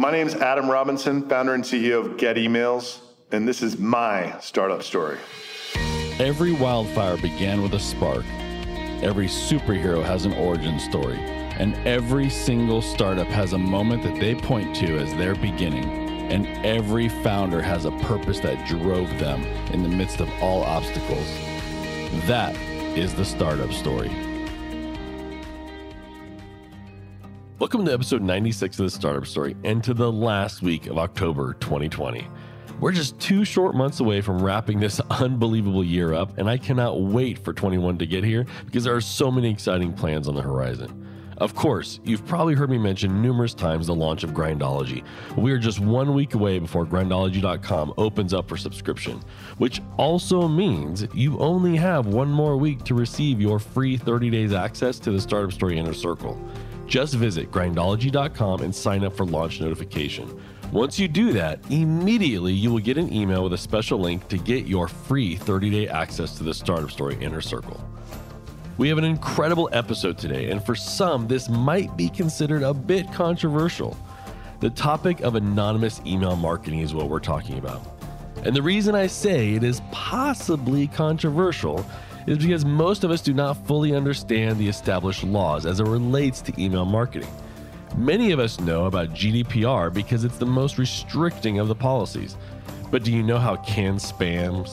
My name's Adam Robinson, founder and CEO of Get Emails, and this is my startup story. Every wildfire began with a spark. Every superhero has an origin story, and every single startup has a moment that they point to as their beginning, and every founder has a purpose that drove them in the midst of all obstacles. That is the startup story. Welcome to episode 96 of the Startup Story and to the last week of October 2020. We're just 2 short months away from wrapping this unbelievable year up, and I cannot wait for 21 to get here because there are so many exciting plans on the horizon. Of course, you've probably heard me mention numerous times the launch of Grindology. We are just 1 week away before Grindology.com opens up for subscription, which also means you only have 1 more week to receive your free 30 days access to the Startup Story Inner Circle. Just visit Grindology.com and sign up for launch notification. Once you do that, immediately you will get an email with a special link to get your free 30-day access to the Startup Story Inner Circle. We have an incredible episode today, and for some, this might be considered a bit controversial. The topic of anonymous email marketing is what we're talking about. And the reason I say it is possibly controversial is because most of us do not fully understand the established laws as it relates to email marketing. Many of us know about GDPR because it's the most restricting of the policies. But do you know how CAN-SPAM,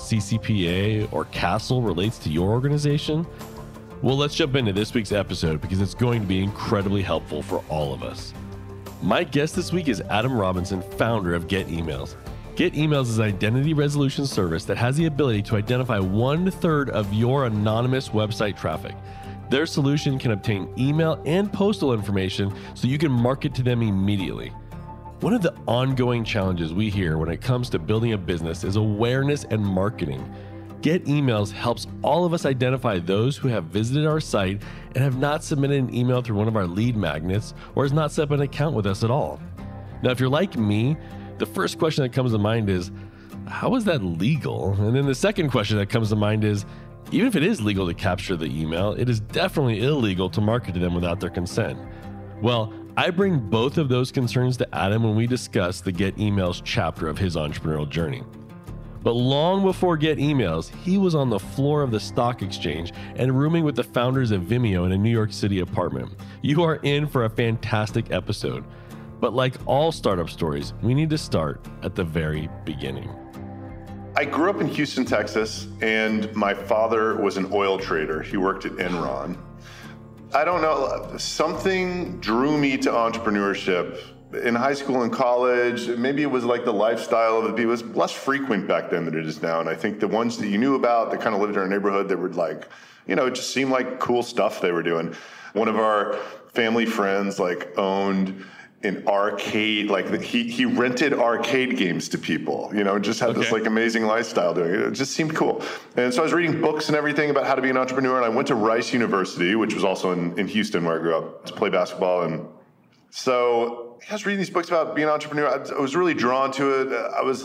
CCPA, or CASL relates to your organization? Well, let's jump into this week's episode because it's going to be incredibly helpful for all of us. My guest this week is Adam Robinson, founder of Get Emails. Get Emails is an identity resolution service that has the ability to identify 1/3 of your anonymous website traffic. Their solution can obtain email and postal information so you can market to them immediately. One of the ongoing challenges we hear when it comes to building a business is awareness and marketing. Get Emails helps all of us identify those who have visited our site and have not submitted an email through one of our lead magnets or has not set up an account with us at all. Now, if you're like me, the first question that comes to mind is, how is that legal? And then the second question that comes to mind is, even if it is legal to capture the email, it is definitely illegal to market to them without their consent. Well, I bring both of those concerns to Adam when we discuss the Get Emails chapter of his entrepreneurial journey. But long before Get Emails, he was on the floor of the stock exchange and rooming with the founders of Vimeo in a New York City apartment. You are in for a fantastic episode. But like all startup stories, we need to start at the very beginning. I grew up in Houston, Texas, and my father was an oil trader. He worked at Enron. I don't know, something drew me to entrepreneurship. In high school and college, maybe it was like the lifestyle of the people. It was less frequent back then than it is now. And I think the ones that you knew about that kind of lived in our neighborhood that were like, it just seemed like cool stuff they were doing. One of our family friends owned an arcade, he rented arcade games to people, just had this amazing lifestyle doing it. It just seemed cool. And so I was reading books and everything about how to be an entrepreneur. And I went to Rice University, which was also in Houston where I grew up, to play basketball. And so I was reading these books about being an entrepreneur. I was really drawn to it. I was,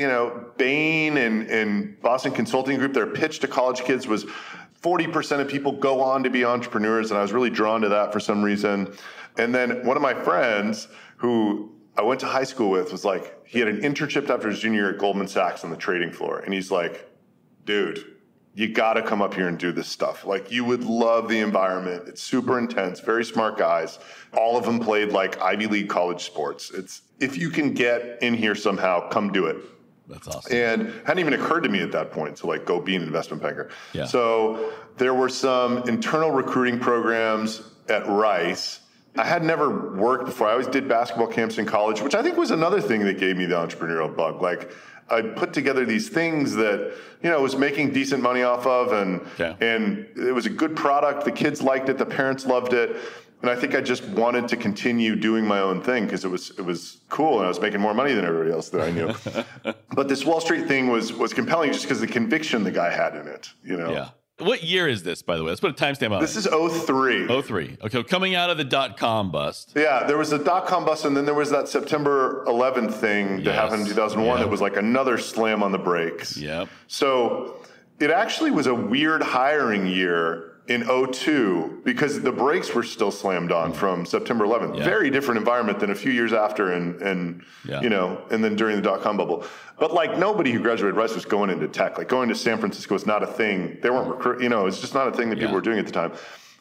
Bain and Boston Consulting Group, their pitch to college kids was 40% of people go on to be entrepreneurs. And I was really drawn to that for some reason. And then one of my friends who I went to high school with was he had an internship after his junior year at Goldman Sachs on the trading floor. And he's like, dude, you got to come up here and do this stuff. You would love the environment. It's super intense, very smart guys. All of them played Ivy League college sports. If you can get in here somehow, come do it. That's awesome. And it hadn't even occurred to me at that point to go be an investment banker. Yeah. So there were some internal recruiting programs at Rice. I had never worked before. I always did basketball camps in college, which I think was another thing that gave me the entrepreneurial bug. I'd put together these things that, was making decent money off of and it was a good product. The kids liked it. The parents loved it. And I think I just wanted to continue doing my own thing because it was cool and I was making more money than everybody else that I knew. But this Wall Street thing was compelling just because the conviction the guy had in it, Yeah. What year is this, by the way? Let's put a timestamp on it. This is 03. 03. Okay, coming out of the dot-com bust. Yeah, there was a dot-com bust, and then there was that September 11th thing that happened in 2001 that was another slam on the brakes. Yep. So it actually was a weird hiring year in '02 because the brakes were still slammed on from September 11th. Very different environment than a few years after and you know, and then during the dot-com bubble. But like nobody who graduated Rice was going into tech. Like going to San Francisco was not a thing. They weren't you know, it's just not a thing that people were doing at the time.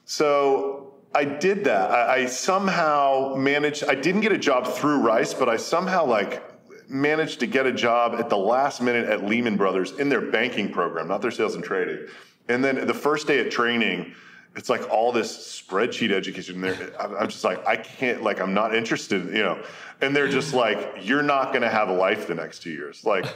So I did that. I somehow managed, I didn't get a job through Rice, but I somehow like managed to get a job at the last minute at Lehman Brothers in their banking program, not their sales and trading. And then the first day at training, it's like all this spreadsheet education there. I'm just like, I can't, like, I'm not interested, you know. And they're just like, you're not going to have a life the next 2 years. Like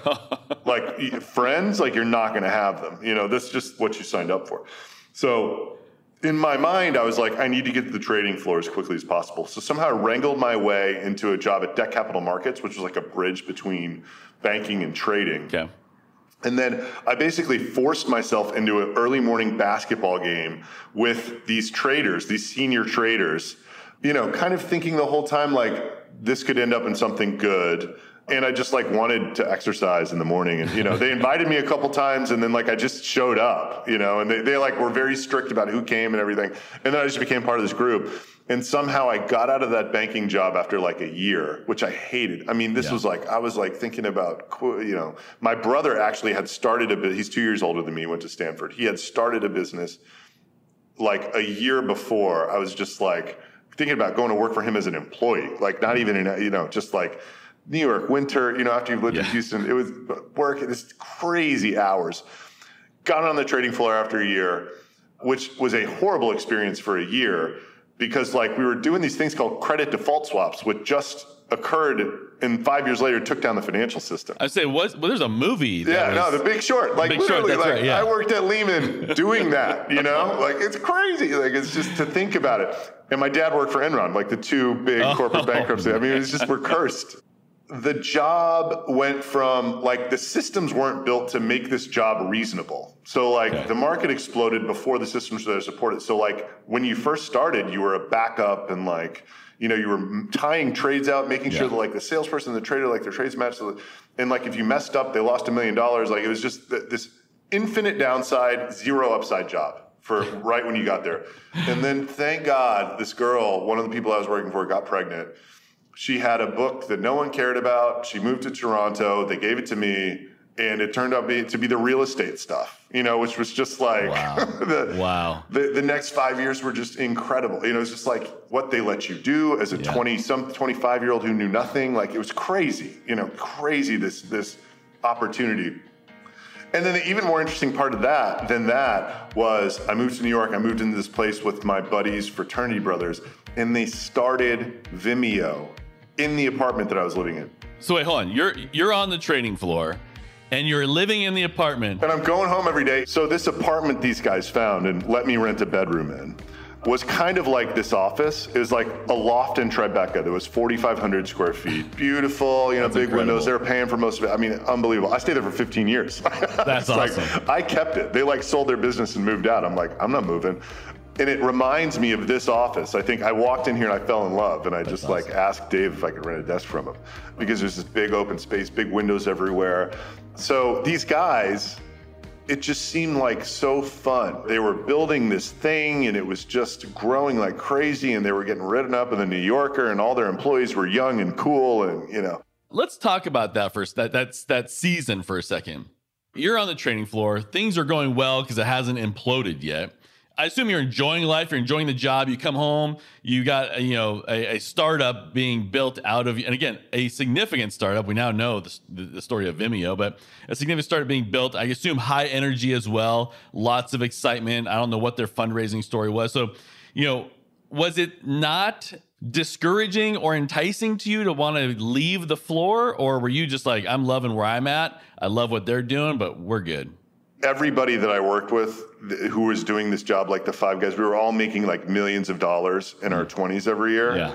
friends, like you're not going to have them. You know, that's just what you signed up for. So in my mind, I was like, I need to get to the trading floor as quickly as possible. So somehow I wrangled my way into a job at Debt Capital Markets, which was like a bridge between banking and trading. Okay. And then I basically forced myself into an early morning basketball game with these traders, these senior traders, you know, kind of thinking the whole time, like, this could end up in something good. And I just like wanted to exercise in the morning. And, you know, they invited me a couple times and then like I just showed up, you know, and they like were very strict about who came and everything. And then I just became part of this group. And somehow I got out of that banking job after like a year, which I hated. I mean, this was like, I was like thinking about, you know, my brother actually had started he's 2 years older than me, went to Stanford. He had started a business like a year before. I was just like thinking about going to work for him as an employee, like not even in, you know, just like New York winter, you know, after you've lived in Houston, it was work, this crazy hours. Got on the trading floor after a year, which was a horrible experience for a year. Because like we were doing these things called credit default swaps, which just occurred and 5 years later took down the financial system. I say, there's a movie. The Big Short. Like Big Short, literally, that's like right, yeah. I worked at Lehman doing that, you know? Like it's crazy. Like it's just to think about it. And my dad worked for Enron, like the two big corporate bankruptcy. I mean, it's just, we're cursed. The job went from like the systems weren't built to make this job reasonable. So like the market exploded before the systems were there to support it. So like when you first started, you were a backup and like, you know, you were tying trades out, making sure that like the salesperson and the trader, like their trades matched. And like if you messed up, they lost $1 million. Like it was just this infinite downside, zero upside job for right when you got there. And then thank God this girl, one of the people I was working for, got pregnant. She had a book that no one cared about. She moved to Toronto. They gave it to me, and it turned out to be the real estate stuff, you know, which was just like, the next 5 years were just incredible. You know, it's just like what they let you do as a 25-year-old who knew nothing. Like it was crazy, you know, crazy, this opportunity. And then the even more interesting part of that was I moved to New York. I moved into this place with my buddies, fraternity brothers, and they started Vimeo in the apartment that I was living in. So wait, hold on. You're on the trading floor and you're living in the apartment. And I'm going home every day. So this apartment these guys found and let me rent a bedroom in was kind of like this office. It was like a loft in Tribeca that was 4,500 square feet. Beautiful, you know, big windows. They were paying for most of it. I mean, unbelievable. I stayed there for 15 years. That's awesome. Like, I kept it. They like sold their business and moved out. I'm like, I'm not moving. And it reminds me of this office. I think I walked in here and I fell in love, and I just like asked Dave if I could rent a desk from him because there's this big open space, big windows everywhere. So these guys, it just seemed like so fun. They were building this thing and it was just growing like crazy, and they were getting written up in the New Yorker, and all their employees were young and cool, and you know. Let's talk about that first, that season for a second. You're on the trading floor. Things are going well because it hasn't imploded yet. I assume you're enjoying life. You're enjoying the job. You come home, you got, you know, a startup being built out of, and again, a significant startup. We now know the story of Vimeo, but a significant startup being built. I assume high energy as well. Lots of excitement. I don't know what their fundraising story was. So, you know, was it not discouraging or enticing to you to want to leave the floor? Or were you just like, I'm loving where I'm at. I love what they're doing, but we're good. Everybody that I worked with who was doing this job, like the five guys, we were all making like millions of dollars in our 20s every year. Yeah.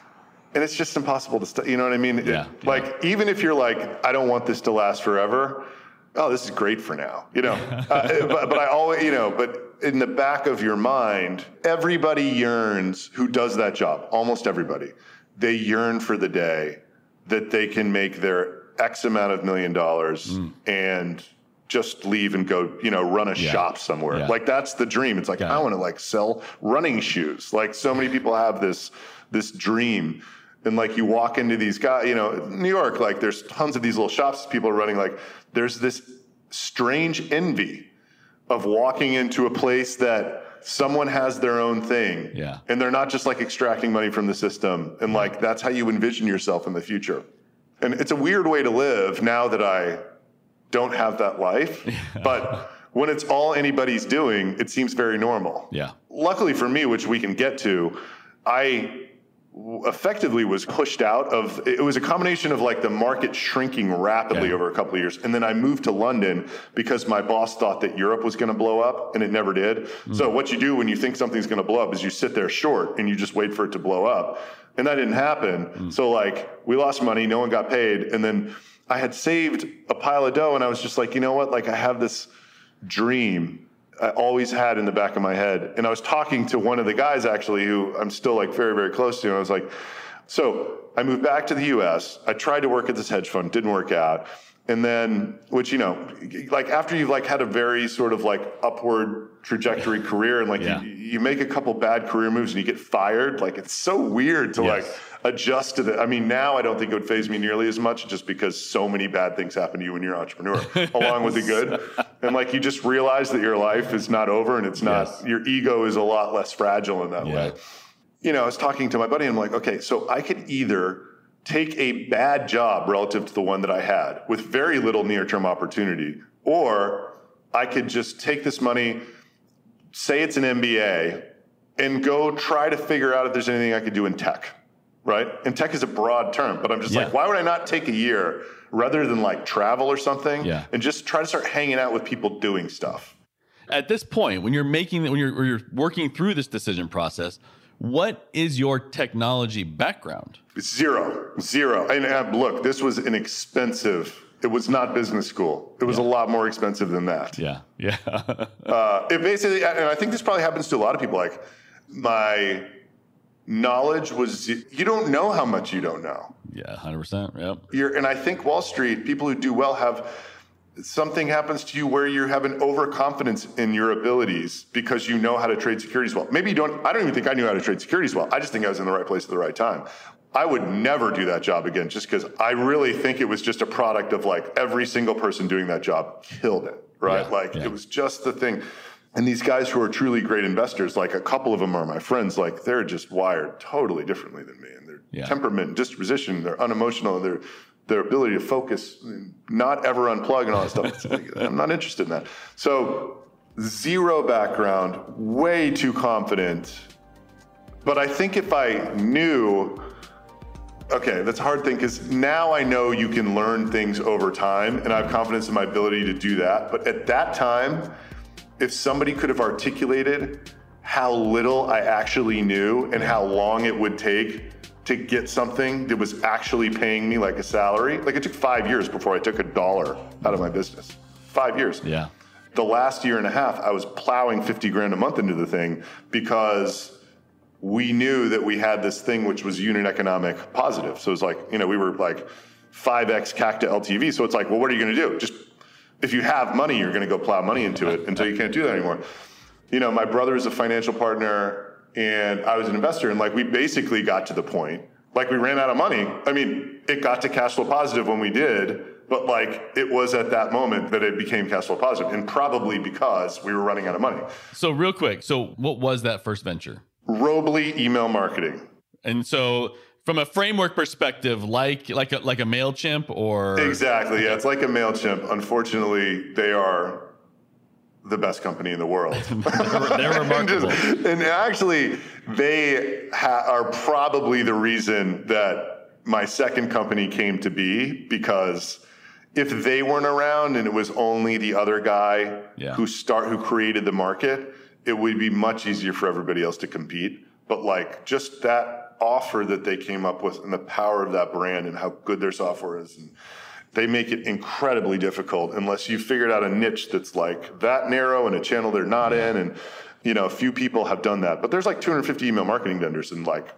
And it's just impossible to, you know what I mean? Like, even if you're like, I don't want this to last forever. Oh, this is great for now, you know? But I always, you know, but in the back of your mind, everybody yearns who does that job, almost everybody. They yearn for the day that they can make their X amount of $1 million and just leave and go, run a shop somewhere. Yeah. Like that's the dream. It's like, I want to like sell running shoes. Like so many people have this dream. And like you walk into these guys, New York, like there's tons of these little shops people are running. Like there's this strange envy of walking into a place that someone has their own thing. Yeah. And they're not just like extracting money from the system. And like, that's how you envision yourself in the future. And it's a weird way to live now that I don't have that life. Yeah. But when it's all anybody's doing, it seems very normal. Yeah. Luckily for me, which we can get to, I effectively was pushed out of, it was a combination of like the market shrinking rapidly over a couple of years. And then I moved to London because my boss thought that Europe was going to blow up and it never did. So what you do when you think something's going to blow up is you sit there short and you just wait for it to blow up. And that didn't happen. So like we lost money, no one got paid. And then I had saved a pile of dough and I was just like, you know what? Like I have this dream I always had in the back of my head. And I was talking to one of the guys actually who I'm still like very, very close to. And I was like, so I moved back to the US. I tried to work at this hedge fund, didn't work out. And then, which, like after you've like had a very sort of like upward trajectory career and like you make a couple bad career moves and you get fired, like it's so weird to like adjust to that. I mean, now I don't think it would faze me nearly as much just because so many bad things happen to you when you're an entrepreneur, along with the good. And like, you just realize that your life is not over and it's not, your ego is a lot less fragile in that way. I was talking to my buddy and I'm like, okay, so I could either take a bad job relative to the one that I had with very little near-term opportunity, or I could just take this money, say it's an MBA, and go try to figure out if there's anything I could do in tech. Right? And tech is a broad term, but I'm just like, why would I not take a year rather than like travel or something and just try to start hanging out with people doing stuff? At this point, when you're working through this decision process, what is your technology background? Zero. And look, this was it was not business school. It was a lot more expensive than that. Yeah. It basically, and I think this probably happens to a lot of people, like my knowledge was, you don't know how much you don't know. Yeah, 100%. Yep. And I think Wall Street, people who do well have, something happens to you where you have an overconfidence in your abilities because you know how to trade securities well. Maybe you don't, I don't even think I knew how to trade securities well. I just think I was in the right place at the right time. I would never do that job again just because I really think it was just a product of like every single person doing that job killed it, right? It was just the thing. And these guys who are truly great investors, like a couple of them are my friends, like they're just wired totally differently than me. And their temperament and disposition, they're unemotional, and their ability to focus, not ever unplug and all that stuff. I'm not interested in that. So zero background, way too confident. But I think if I knew, okay, that's a hard thing because now I know you can learn things over time and I have confidence in my ability to do that. But at that time, if somebody could have articulated how little I actually knew and how long it would take to get something that was actually paying me like a salary, like it took 5 years before I took $1 out of my business. 5 years. Yeah. The last year and a half, I was plowing 50 grand a month into the thing because we knew that we had this thing which was unit economic positive. So it's like, we were like 5x CAC to LTV. So it's like, well, what are you going to do? Just, if you have money, you're going to go plow money into it until you can't do that anymore. My brother is a financial partner and I was an investor, and like we basically got to the point, like we ran out of money. I mean, it got to cash flow positive when we did, but like it was at that moment that it became cash flow positive, and probably because we were running out of money. So real quick, what was that first venture? Robly email marketing. And so from a framework perspective, like a MailChimp or? Exactly, yeah. It's like a MailChimp. Unfortunately, they are the best company in the world. They're remarkable. and actually, they are probably the reason that my second company came to be, because if they weren't around and it was only the other guy who created the market, it would be much easier for everybody else to compete. But like just that offer that they came up with and the power of that brand and how good their software is, and they make it incredibly difficult unless you figured out a niche that's like that narrow and a channel they're not in. And, a few people have done that, but there's like 250 email marketing vendors and like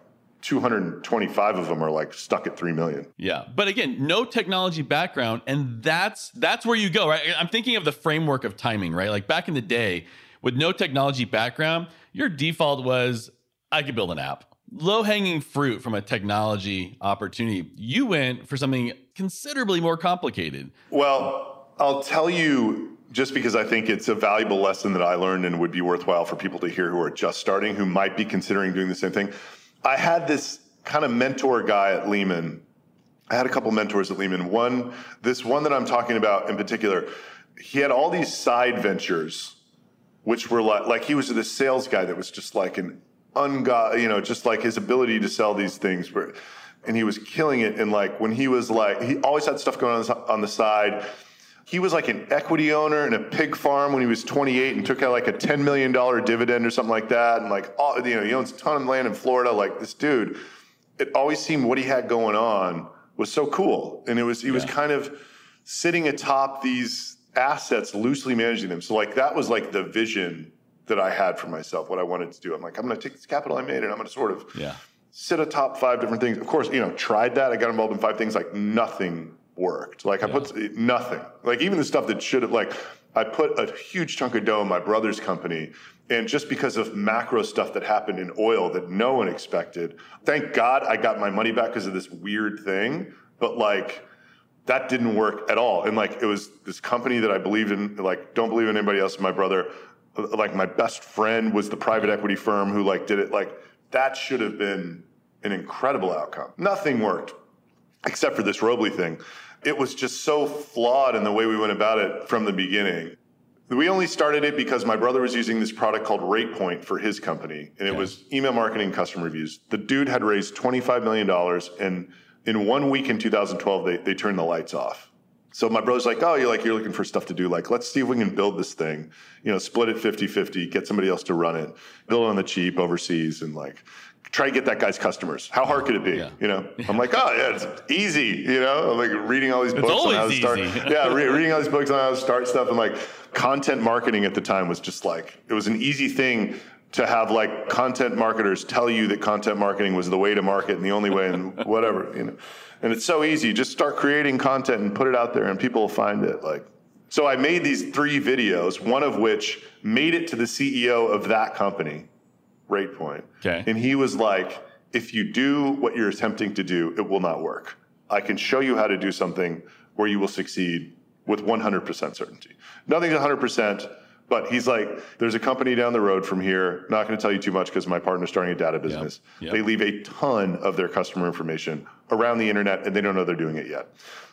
225 of them are like stuck at 3 million. Yeah. But again, no technology background. And that's where you go, right? I'm thinking of the framework of timing, right? Like back in the day with no technology background, your default was, I could build an app. Low-hanging fruit from a technology opportunity. You went for something considerably more complicated. Well, I'll tell you, just because I think it's a valuable lesson that I learned and would be worthwhile for people to hear who are just starting, who might be considering doing the same thing. I had this kind of mentor guy at Lehman. I had a couple mentors at Lehman. This one that I'm talking about in particular, he had all these side ventures, which were like he was this sales guy that was just like an just like his ability to sell these things, and he was killing it. And like when he was like, he always had stuff going on the side. He was like an equity owner in a pig farm when he was 28 and took out like a $10 million dividend or something like that. And like, he owns a ton of land in Florida. Like this dude, it always seemed what he had going on was so cool. And he was kind of sitting atop these assets, loosely managing them. So like, that was like the vision that I had for myself, what I wanted to do. I'm like, I'm going to take this capital I made and I'm going to sort of sit atop 5 different things. Of course, tried that. I got involved in 5 things, like nothing worked. Like I put nothing, like even the stuff that should have, like I put a huge chunk of dough in my brother's company. And just because of macro stuff that happened in oil that no one expected, thank God I got my money back because of this weird thing. But like, that didn't work at all. And like, it was this company that I believed in, like, don't believe in anybody else. My brother, like my best friend was the private equity firm who like did it. Like that should have been an incredible outcome. Nothing worked except for this Robley thing. It was just so flawed in the way we went about it from the beginning. We only started it because my brother was using this product called RatePoint for his company, and it was email marketing, customer reviews. The dude had raised $25 million, and in 1 week in 2012, they turned the lights off. So my brother's like, oh, you're looking for stuff to do. Like, let's see if we can build this thing, split it 50-50, get somebody else to run it, build it on the cheap overseas, and like, try to get that guy's customers. How hard could it be? I'm like, oh yeah, it's easy. I'm like reading all these books on how to start. Reading all these books on how to start stuff, and like content marketing at the time was just like, it was an easy thing to have like content marketers tell you that content marketing was the way to market and the only way and whatever, And it's so easy. Just start creating content and put it out there and people will find it. Like, so I made these 3 videos, one of which made it to the CEO of that company, RatePoint. Okay. And he was like, if you do what you're attempting to do, it will not work. I can show you how to do something where you will succeed with 100% certainty. Nothing's 100%, but he's like, there's a company down the road from here. Not going to tell you too much because my partner's starting a data business. They leave a ton of their customer information around the internet and they don't know they're doing it yet.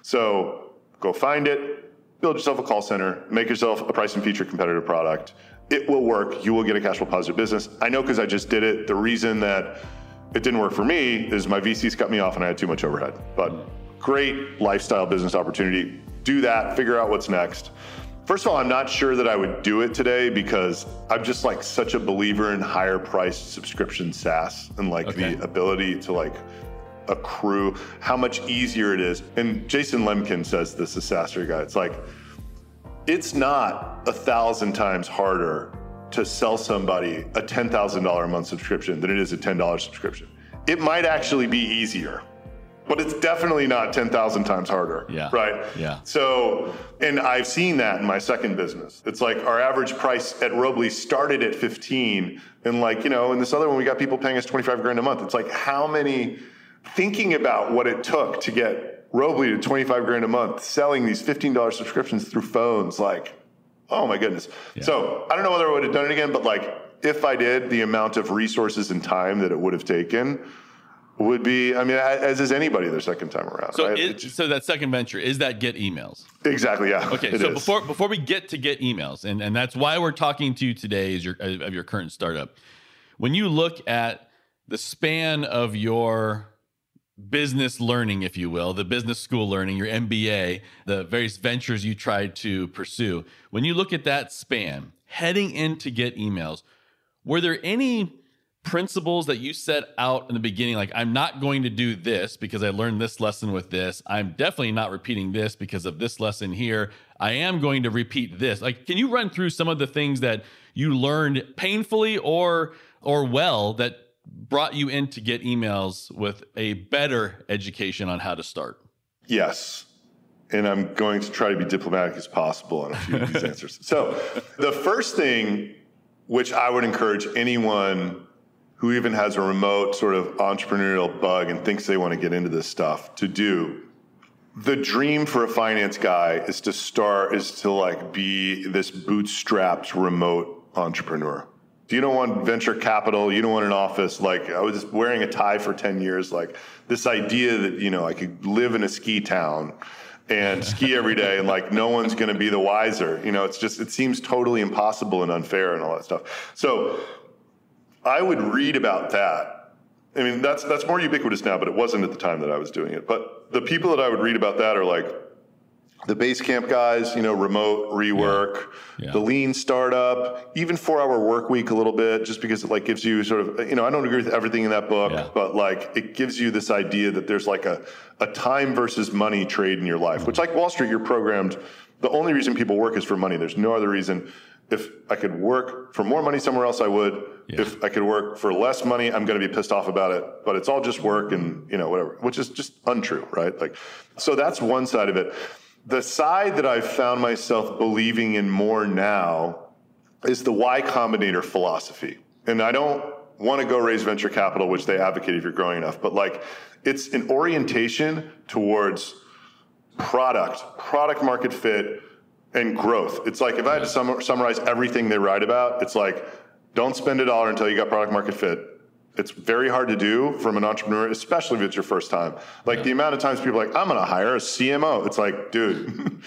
So go find it, build yourself a call center, make yourself a price and feature competitive product. It will work. You will get a cash flow positive business. I know because I just did it. The reason that it didn't work for me is my VCs cut me off and I had too much overhead. But great lifestyle business opportunity. Do that, figure out what's next. First of all, I'm not sure that I would do it today because I'm just like such a believer in higher priced subscription SaaS and like the ability to like accrue how much easier it is. And Jason Lemkin says this, the SaaSer guy. It's like, it's not 1,000 times harder to sell somebody a $10,000 a month subscription than it is a $10 subscription. It might actually be easier, but it's definitely not 10,000 times harder, right? Yeah. So, and I've seen that in my second business. It's like our average price at Robley started at 15, and like, in this other one, we got people paying us 25 grand a month. It's like thinking about what it took to get Robley to 25 grand a month, selling these $15 subscriptions through phones, like, oh my goodness. Yeah. So I don't know whether I would have done it again, but like, if I did, the amount of resources and time that it would have taken would be, as is anybody their second time around. So, right? So that second venture, is that Get Emails? Exactly, yeah. Okay, so before we get to Get Emails, and that's why we're talking to you today of your current startup. When you look at the span of your business learning, if you will, the business school learning, your MBA, the various ventures you tried to pursue, when you look at that span, heading into Get Emails, were there any principles that you set out in the beginning, like, I'm not going to do this because I learned this lesson with this. I'm definitely not repeating this because of this lesson here. I am going to repeat this. Like, can you run through some of the things that you learned painfully or well that brought you in to Get Emails with a better education on how to start. Yes. And I'm going to try to be diplomatic as possible on a few of these answers. So the first thing, which I would encourage anyone who even has a remote sort of entrepreneurial bug and thinks they want to get into this stuff to do, the dream for a finance guy is to like be this bootstrapped remote entrepreneur. You don't want venture capital. You don't want an office. Like, I was wearing a tie for 10 years. Like, this idea that, I could live in a ski town and ski every day and like no one's going to be the wiser. It seems totally impossible and unfair and all that stuff. So I would read about that. I mean, that's more ubiquitous now, but it wasn't at the time that I was doing it. But the people that I would read about that are like the Basecamp guys, remote rework, the lean startup, even 4-hour work week a little bit, just because it like gives you sort of, I don't agree with everything in that book, but like it gives you this idea that there's like a time versus money trade in your life, which like Wall Street, you're programmed. The only reason people work is for money. There's no other reason. If I could work for more money somewhere else, I would. Yeah. If I could work for less money, I'm going to be pissed off about it, but it's all just work and, whatever, which is just untrue, right? Like, so that's one side of it. The side that I've found myself believing in more now is the Y Combinator philosophy. And I don't want to go raise venture capital, which they advocate if you're growing enough, but like it's an orientation towards product market fit, and growth. It's like if I had to summarize everything they write about, it's like, don't spend $1 until you got product market fit. It's very hard to do from an entrepreneur, especially if it's your first time. Like the amount of times people are like, I'm going to hire a CMO. It's like, dude,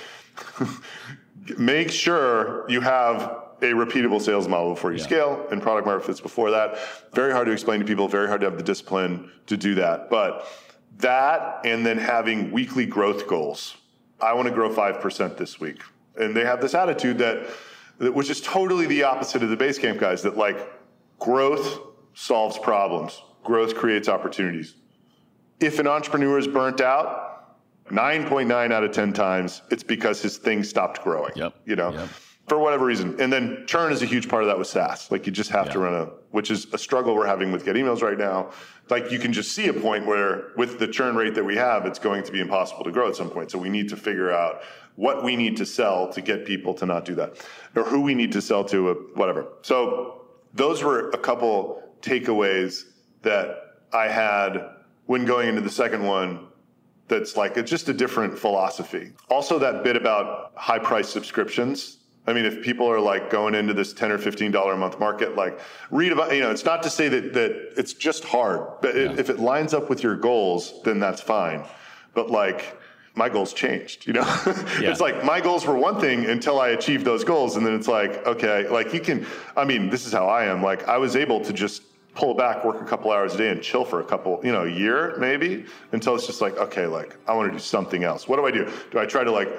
make sure you have a repeatable sales model before you scale, and product market fits before that. Very hard to explain to people, very hard to have the discipline to do that. But that, and then having weekly growth goals. I want to grow 5% this week. And they have this attitude that which is totally the opposite of the Basecamp guys, that like growth solves problems. Growth creates opportunities. If an entrepreneur is burnt out, 9.9 out of 10 times, it's because his thing stopped growing, for whatever reason. And then churn is a huge part of that with SaaS. Like you just have to run which is a struggle we're having with Get Emails right now. Like you can just see a point where with the churn rate that we have, it's going to be impossible to grow at some point. So we need to figure out what we need to sell to get people to not do that, or who we need to sell to, whatever. So those were a couple takeaways that I had when going into the second one. That's like, it's just a different philosophy. Also that bit about high price subscriptions. I mean, if people are like going into this $10 or $15 a month market, like read about, it's not to say that it's just hard, but if it lines up with your goals, then that's fine. But like my goals changed, It's like my goals were one thing until I achieved those goals. And then it's like, okay, like this is how I am. Like I was able to just pull back, work a couple hours a day and chill for a couple, a year maybe, until it's just like, okay, like I want to do something else. What do? Do I try to like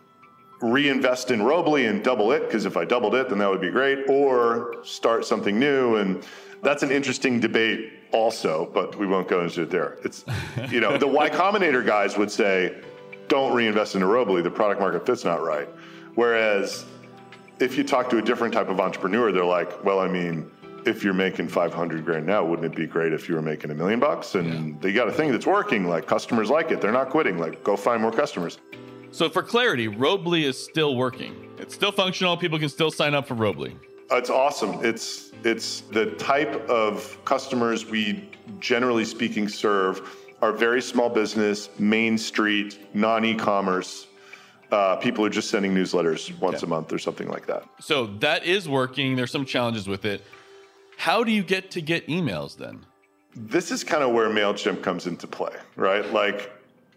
reinvest in Robly and double it? Because if I doubled it, then that would be great. Or start something new. And that's an interesting debate also, but we won't go into it there. It's, the Y Combinator guys would say, don't reinvest into Robly. The product market fit's not right. Whereas if you talk to a different type of entrepreneur, they're like, well, I mean, if you're making $500,000 now, wouldn't it be great if you were making $1 million? And they got a thing that's working, like customers like it. They're not quitting, like go find more customers. So for clarity, Robly is still working. It's still functional. People can still sign up for Robly. It's awesome. It's the type of customers we generally speaking serve are very small business, Main Street, non-e-commerce, people who are just sending newsletters once a month or something like that. So that is working. There's some challenges with it. How do you get emails then? This is kind of where MailChimp comes into play, right? Like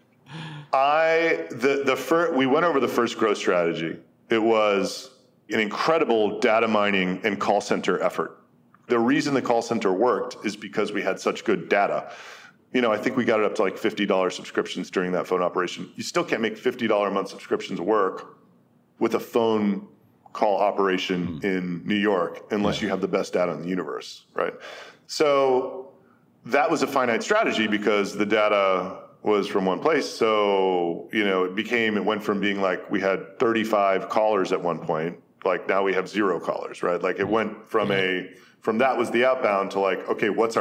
we went over the first growth strategy. It was an incredible data mining and call center effort. The reason the call center worked is because we had such good data. I think we got it up to like $50 subscriptions during that phone operation. You still can't make $50 a month subscriptions work with a phone call operation in New York unless you have the best data in the universe, right? So that was a finite strategy because the data was from one place. So, it went from being like we had 35 callers at one point, like now we have 0 callers, right? Like it went from that was the outbound to like, okay, what's our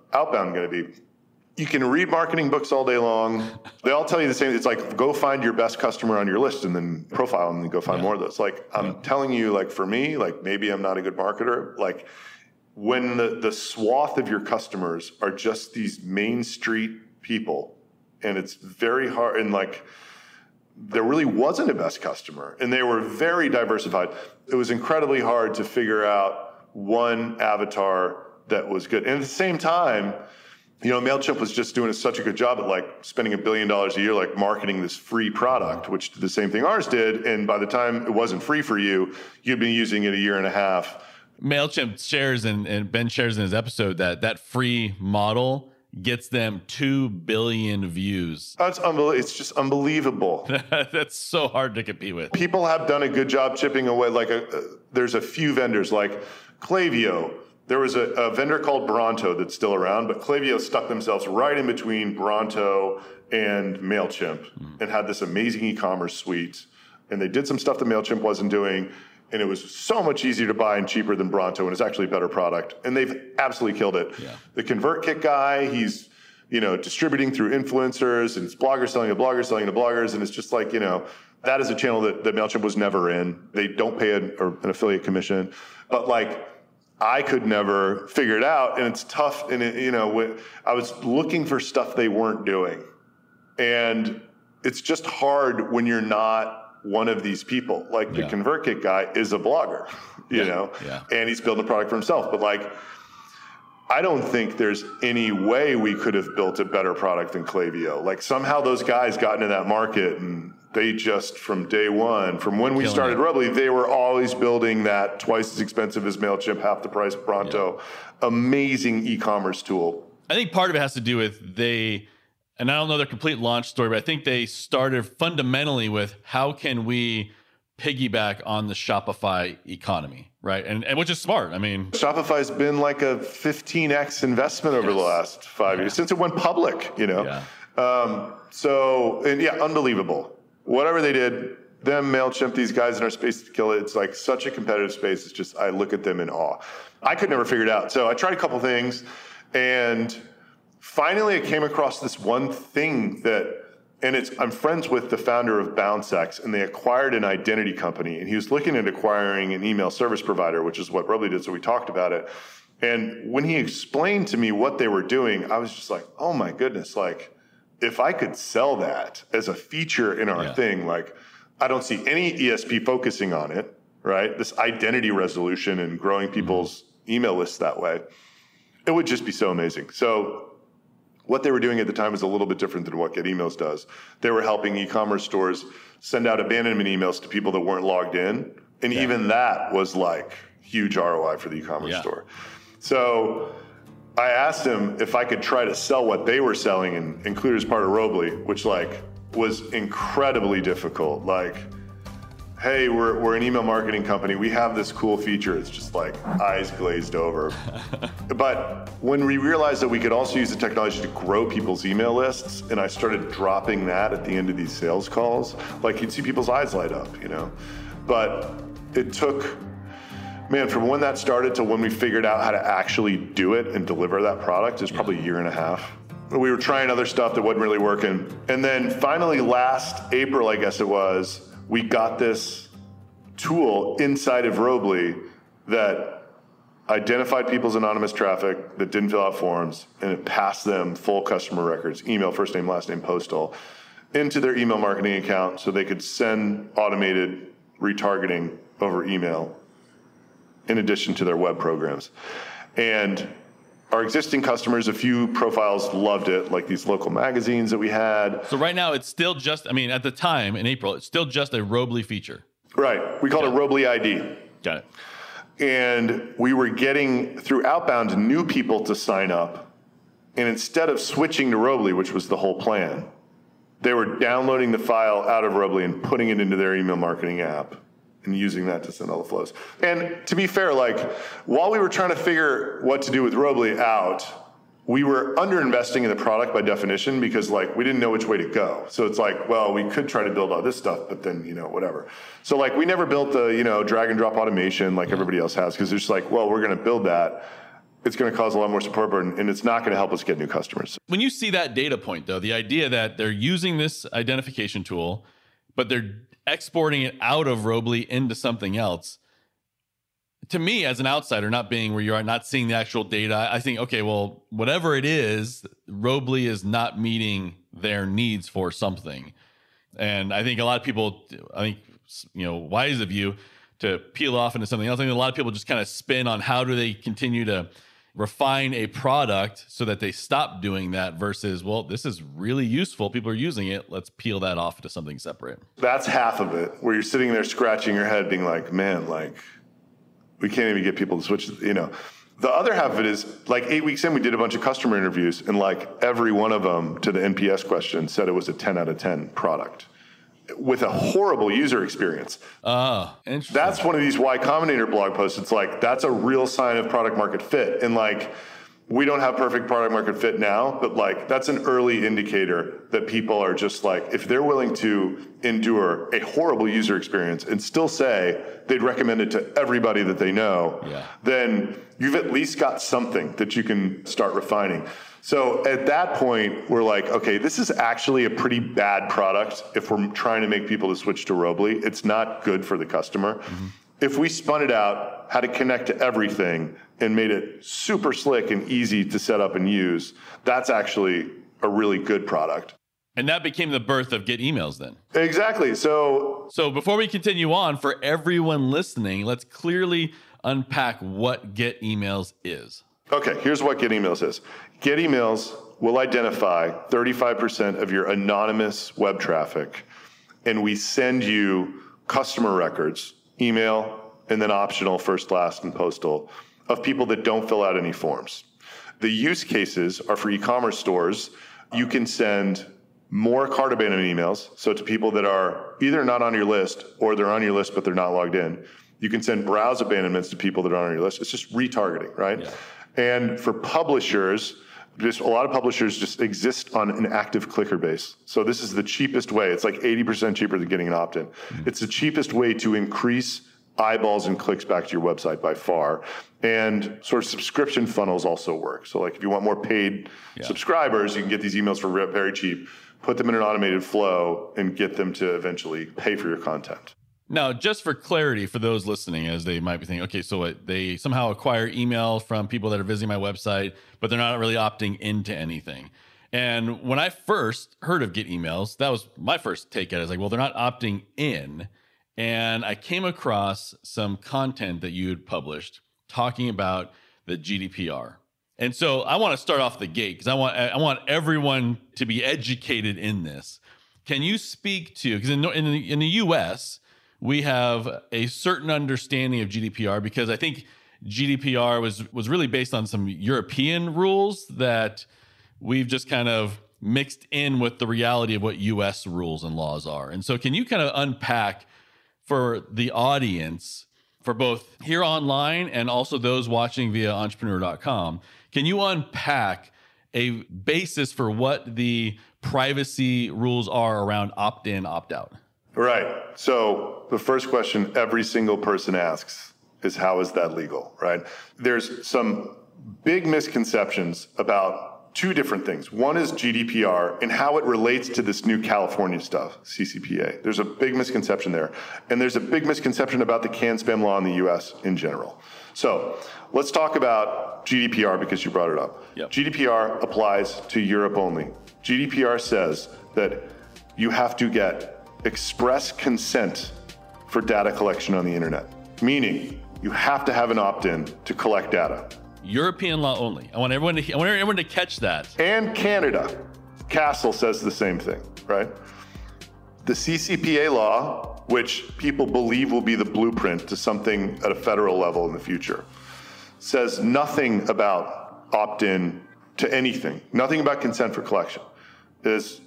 outbound going to be? You can read marketing books all day long. They all tell you the same. It's like, go find your best customer on your list and then profile and then go find more of those. Like, I'm telling you, like, for me, like, maybe I'm not a good marketer. Like, when the swath of your customers are just these main street people, and it's very hard, and like, there really wasn't a best customer, and they were very diversified. It was incredibly hard to figure out one avatar that was good. And at the same time, you know, MailChimp was just doing such a good job at like spending $1 billion a year, like marketing this free product, which did the same thing ours did. And by the time it wasn't free for you, you'd been using it a year and a half. MailChimp shares, and Ben shares in his episode, that free model gets them 2 billion views. That's unbelievable. It's just unbelievable. That's so hard to compete with. People have done a good job chipping away. Like there's a few vendors like Klaviyo. There was a vendor called Bronto that's still around, but Klaviyo stuck themselves right in between Bronto and MailChimp and had this amazing e-commerce suite. And they did some stuff that MailChimp wasn't doing. And it was so much easier to buy and cheaper than Bronto, and it's actually a better product. And they've absolutely killed it. Yeah. The ConvertKit guy, he's, you know, distributing through influencers, and it's bloggers selling to bloggers, selling to bloggers. And it's just like, you know, that is a channel that MailChimp was never in. They don't pay an affiliate commission. But like, I could never figure it out, and it's tough. And you know, I was looking for stuff they weren't doing, and it's just hard when you're not one of these people. Like the ConvertKit guy is a blogger, you know, and he's building a product for himself. But like, I don't think there's any way we could have built a better product than Klaviyo. Like somehow those guys got into that market, and they just, from day one, from when we started Rubly, they were always building that twice as expensive as MailChimp, half the price Bronto, amazing e-commerce tool. I think part of it has to do with and I don't know their complete launch story, but I think they started fundamentally with how can we piggyback on the Shopify economy, right? And which is smart. I mean, Shopify's been like a 15x investment over the last 5 years since it went public, you know? Unbelievable. Whatever they did, them, MailChimp, these guys in our space to kill it. It's like such a competitive space. It's just, I look at them in awe. I could never figure it out. So I tried a couple things, and finally I came across this one thing I'm friends with the founder of BounceX, and they acquired an identity company, and he was looking at acquiring an email service provider, which is what Rubly did. So we talked about it. And when he explained to me what they were doing, I was just like, oh my goodness, like, if I could sell that as a feature in our thing, like, I don't see any ESP focusing on it, right? This identity resolution and growing people's email lists that way. It would just be so amazing. So what they were doing at the time was a little bit different than what Get Emails does. They were helping e-commerce stores send out abandonment emails to people that weren't logged in. And even that was like huge ROI for the e-commerce store. So I asked him if I could try to sell what they were selling and include it as part of Rubly, which like was incredibly difficult. Like, hey, we're an email marketing company. We have this cool feature. It's just like eyes glazed over. But when we realized that we could also use the technology to grow people's email lists, and I started dropping that at the end of these sales calls, like you'd see people's eyes light up, you know? But it took, man, from when that started to when we figured out how to actually do it and deliver that product is probably a year and a half. We were trying other stuff that wasn't really working. And then finally last April, I guess it was, we got this tool inside of Rubly that identified people's anonymous traffic that didn't fill out forms, and it passed them full customer records, email, first name, last name, postal, into their email marketing account so they could send automated retargeting over email in addition to their web programs. And our existing customers, a few profiles loved it, like these local magazines that we had. So right now it's still just, I mean, at the time in April, it's still just a Rubly feature. Right. We called it Rubly ID. Got it. And we were getting, through outbound, new people to sign up. And instead of switching to Rubly, which was the whole plan, they were downloading the file out of Rubly and putting it into their email marketing app and using that to send all the flows. And to be fair, like, while we were trying to figure what to do with Rubly out, we were underinvesting in the product by definition because, like, we didn't know which way to go. So it's like, well, we could try to build all this stuff, but then, you know, whatever. So, like, we never built the, you know, drag and drop automation like everybody else has, because it's just like, well, we're going to build that. it's going to cause a lot more support burden, and it's not going to help us get new customers. When you see that data point, though, the idea that they're using this identification tool, but they're exporting it out of Robly into something else, to me, as an outsider, not being where you are, not seeing the actual data, I think, okay, well, whatever it is, Robly is not meeting their needs for something. And I think a lot of people, wise of you to peel off into something else. I think a lot of people just kind of spin on how do they continue to refine a product so that they stop doing that versus, well, this is really useful. People are using it. Let's peel that off into something separate. That's half of it, where you're sitting there scratching your head being like, man, like, we can't even get people to switch, The other half of it is, like, 8 weeks in, we did a bunch of customer interviews, and like every one of them to the NPS question said it was a 10 out of 10 product with a horrible user experience. Oh, interesting. That's one of these Y Combinator blog posts. It's like, that's a real sign of product market fit. And like, we don't have perfect product market fit now, but like, that's an early indicator that people are just like, if they're willing to endure a horrible user experience and still say they'd recommend it to everybody that they know, then you've at least got something that you can start refining. So at that point, we're like, okay, this is actually a pretty bad product if we're trying to make people to switch to Robly. It's not good for the customer. Mm-hmm. If we spun it out, had it connect to everything, and made it super slick and easy to set up and use, that's actually a really good product. And that became the birth of Get Emails then. Exactly. So before we continue on, for everyone listening, let's clearly unpack what Get Emails is. Okay, here's what Get Emails is. Get Emails will identify 35% of your anonymous web traffic, and we send you customer records, email, and then optional first, last, and postal, of people that don't fill out any forms. The use cases are for e-commerce stores. You can send more cart abandonment emails, so to people that are either not on your list or they're on your list but they're not logged in. You can send browse abandonments to people that are on your list. It's just retargeting, right? Yeah. And for publishers, just a lot of publishers just exist on an active clicker base. So this is the cheapest way. It's like 80% cheaper than getting an opt-in. Mm-hmm. It's the cheapest way to increase eyeballs and clicks back to your website by far. And sort of subscription funnels also work. So like if you want more paid subscribers, you can get these emails for very cheap, put them in an automated flow, and get them to eventually pay for your content. Now, just for clarity for those listening, as they might be thinking, okay, so they somehow acquire email from people that are visiting my website, but they're not really opting into anything. And when I first heard of Get Emails, that was my first take at it. I was like, well, they're not opting in. And I came across some content that you had published talking about the GDPR. And so I want to start off the gate because I want everyone to be educated in this. Can you speak to, because in the US, we have a certain understanding of GDPR because I think GDPR was really based on some European rules that we've just kind of mixed in with the reality of what US rules and laws are. And so can you kind of unpack for the audience, for both here online and also those watching via entrepreneur.com, can you unpack a basis for what the privacy rules are around opt-in, opt-out? Right. So the first question every single person asks is, how is that legal, right? There's some big misconceptions about two different things. One is GDPR and how it relates to this new California stuff, CCPA. There's a big misconception there. And there's a big misconception about the CAN-SPAM law in the US in general. So let's talk about GDPR because you brought it up. Yep. GDPR applies to Europe only. GDPR says that you have to get express consent for data collection on the internet, meaning you have to have an opt-in to collect data. European law only. I want everyone to catch that. And Canada. CASL says the same thing, right? The CCPA law, which people believe will be the blueprint to something at a federal level in the future, says nothing about opt-in to anything, nothing about consent for collection. It is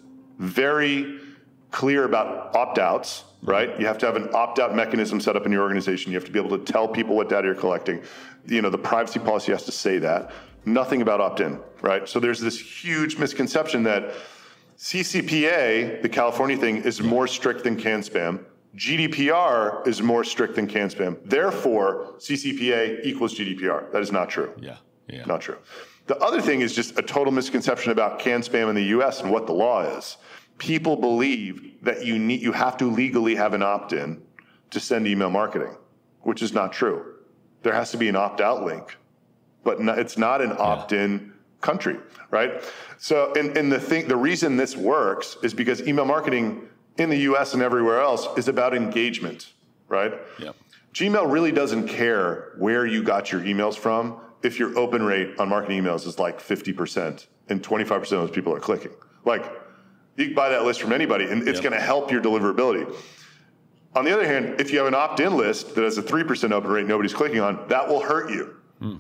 very clear about opt-outs, right? You have to have an opt-out mechanism set up in your organization. You have to be able to tell people what data you're collecting. You know, the privacy policy has to say that. Nothing about opt-in, right? So there's this huge misconception that CCPA, the California thing, is more strict than CAN-SPAM. GDPR is more strict than CAN-SPAM. Therefore, CCPA equals GDPR. That is not true. Yeah. Yeah. Not true. The other thing is just a total misconception about CAN spam in the US and what the law is. People believe that you have to legally have an opt-in to send email marketing, which is not true. There has to be an opt-out link, but it's not an opt-in country, right? So, and the reason this works is because email marketing in the US and everywhere else is about engagement, right? Yep. Gmail really doesn't care where you got your emails from if your open rate on marketing emails is like 50% and 25% of those people are clicking. Like, you can buy that list from anybody and it's going to help your deliverability. On the other hand, if you have an opt-in list that has a 3% open rate nobody's clicking on, that will hurt you.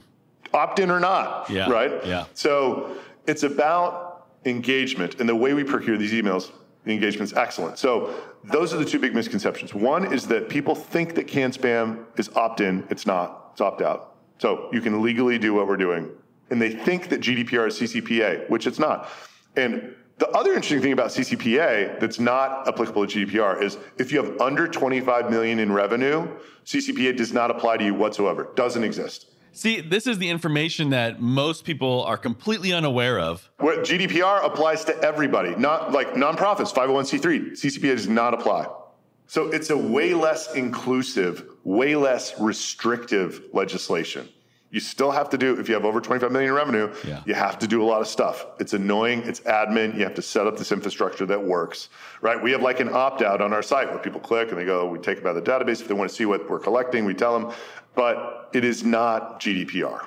Opt-in or not, right? Yeah. So it's about engagement, and the way we procure these emails, the engagement's excellent. So those are the two big misconceptions. One is that people think that CAN spam is opt-in. It's not. It's opt-out. So you can legally do what we're doing. And they think that GDPR is CCPA, which it's not. And the other interesting thing about CCPA that's not applicable to GDPR is if you have under 25 million in revenue, CCPA does not apply to you whatsoever. Doesn't exist. See, this is the information that most people are completely unaware of. What GDPR applies to everybody, not like nonprofits, 501c3. CCPA does not apply. So it's a way less inclusive, way less restrictive legislation. You still have to do, if you have over 25 million in revenue, you have to do a lot of stuff. It's annoying, it's admin, you have to set up this infrastructure that works, right? We have like an opt-out on our site where people click and they go, we take them out of the database. If they want to see what we're collecting, we tell them, but it is not GDPR.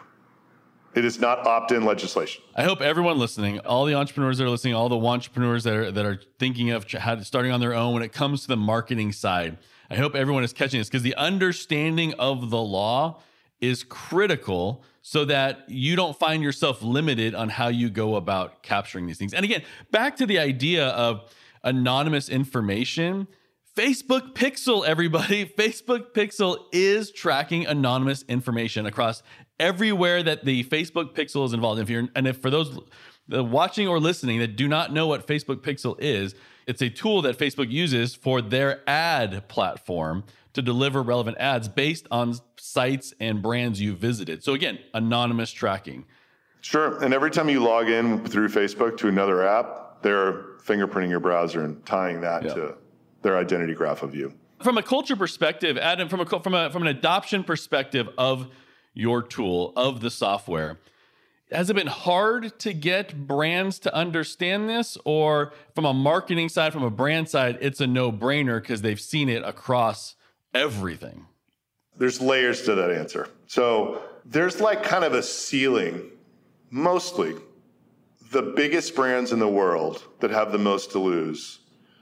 It is not opt-in legislation. I hope everyone listening, all the entrepreneurs that are listening, all the entrepreneurs that are thinking of starting on their own when it comes to the marketing side, I hope everyone is catching this because the understanding of the law is critical so that you don't find yourself limited on how you go about capturing these things. And again, back to the idea of anonymous information, Facebook Pixel, everybody. Facebook Pixel is tracking anonymous information across everywhere that the Facebook Pixel is involved. If for those watching or listening that do not know what Facebook Pixel is, it's a tool that Facebook uses for their ad platform to deliver relevant ads based on sites and brands you visited. So again, anonymous tracking. Sure. And every time you log in through Facebook to another app, they're fingerprinting your browser and tying that to their identity graph of you. From a culture perspective, Adam, from an adoption perspective of your tool, of the software, has it been hard to get brands to understand this? Or from a marketing side, from a brand side, it's a no-brainer because they've seen it across everything? There's layers to that answer. So there's like kind of a ceiling. Mostly the biggest brands in the world that have the most to lose.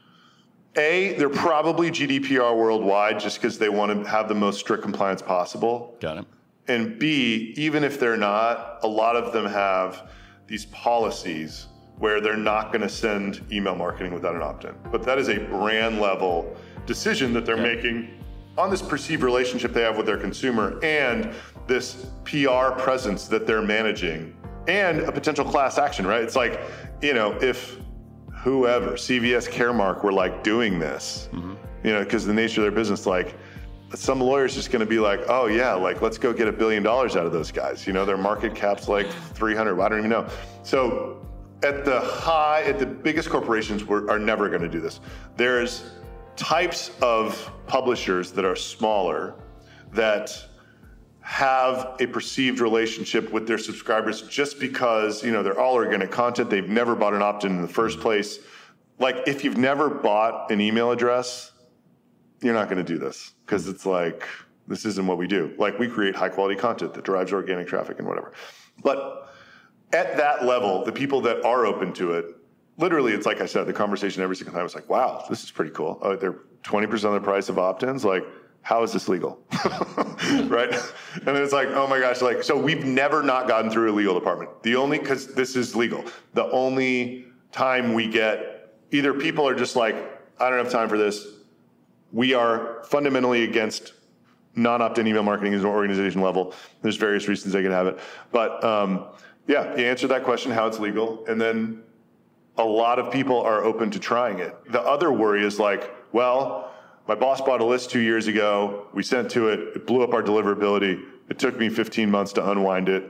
A, they're probably GDPR worldwide just because they want to have the most strict compliance possible. Got it. And B, even if they're not, a lot of them have these policies where they're not going to send email marketing without an opt-in. But that is a brand level decision that they're making on this perceived relationship they have with their consumer and this PR presence that they're managing and a potential class action, right? It's like, if whoever, CVS, Caremark were like doing this, because the nature of their business, like some lawyer's just going to be like, oh yeah, like let's go get $1 billion out of those guys. Their market cap's like 300. I don't even know. So at the biggest corporations are never going to do this. There's types of publishers that are smaller that have a perceived relationship with their subscribers just because, they're all organic content. They've never bought an opt-in in the first place. Like if you've never bought an email address, you're not going to do this because it's like, this isn't what we do. Like we create high quality content that drives organic traffic and whatever. But at that level, the people that are open to it, literally, it's like I said, the conversation every single time is like, wow, this is pretty cool. Oh, they're 20% of the price of opt-ins. Like, how is this legal? Right? And then it's like, oh my gosh, like, so we've never not gotten through a legal department. Because this is legal. The only time we get, either people are just like, I don't have time for this. We are fundamentally against non-opt-in email marketing at an organization level. There's various reasons they can have it. But you answered that question, how it's legal. And then a lot of people are open to trying it. The other worry is like, well, my boss bought a list 2 years ago. We sent to it. It blew up our deliverability. It took me 15 months to unwind it.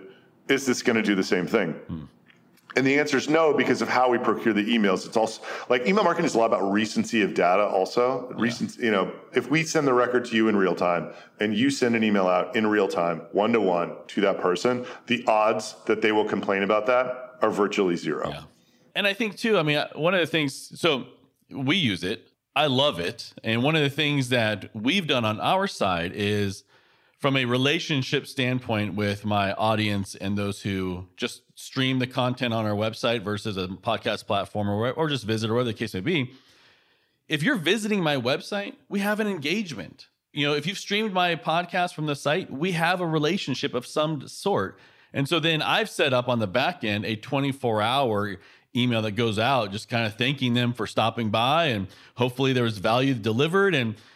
is this going to do the same thing? And the answer is no, because of how we procure the emails. It's also like email marketing is a lot about recency of data also. Recency, if we send the record to you in real time and you send an email out in real time, one-to-one to that person, the odds that they will complain about that are virtually zero. Yeah. And I think too, one of the things, so we use it, I love it. And one of the things that we've done on our side is, from a relationship standpoint with my audience and those who just stream the content on our website versus a podcast platform or just visit or whatever the case may be, if you're visiting my website, we have an engagement. If you've streamed my podcast from the site, we have a relationship of some sort. And so then I've set up on the back end a 24-hour email that goes out, just kind of thanking them for stopping by, and hopefully there was value delivered.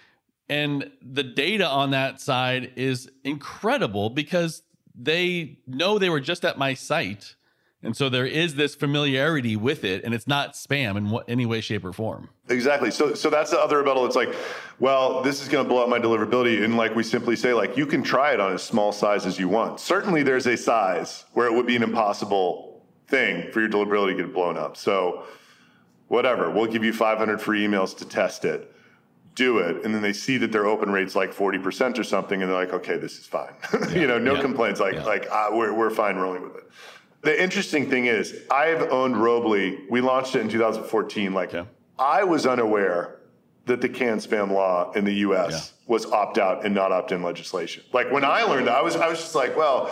And the data on that side is incredible because they know they were just at my site. And so there is this familiarity with it, and it's not spam in any way, shape, or form. Exactly. So that's the other rebuttal. It's like, well, this is going to blow up my deliverability. And like we simply say, like, you can try it on as small size as you want. Certainly there's a size where it would be an impossible thing for your deliverability to get blown up. So whatever, we'll give you 500 free emails to test it. Do it, and then they see that their open rate's like 40% or something, and they're like, okay, this is fine. No complaints. We're fine rolling with it. The interesting thing is, I've owned Robly. We launched it in 2014. I was unaware that the CAN-SPAM law in the U.S. was opt-out and not opt-in legislation. Like when I learned that, I was just like, well,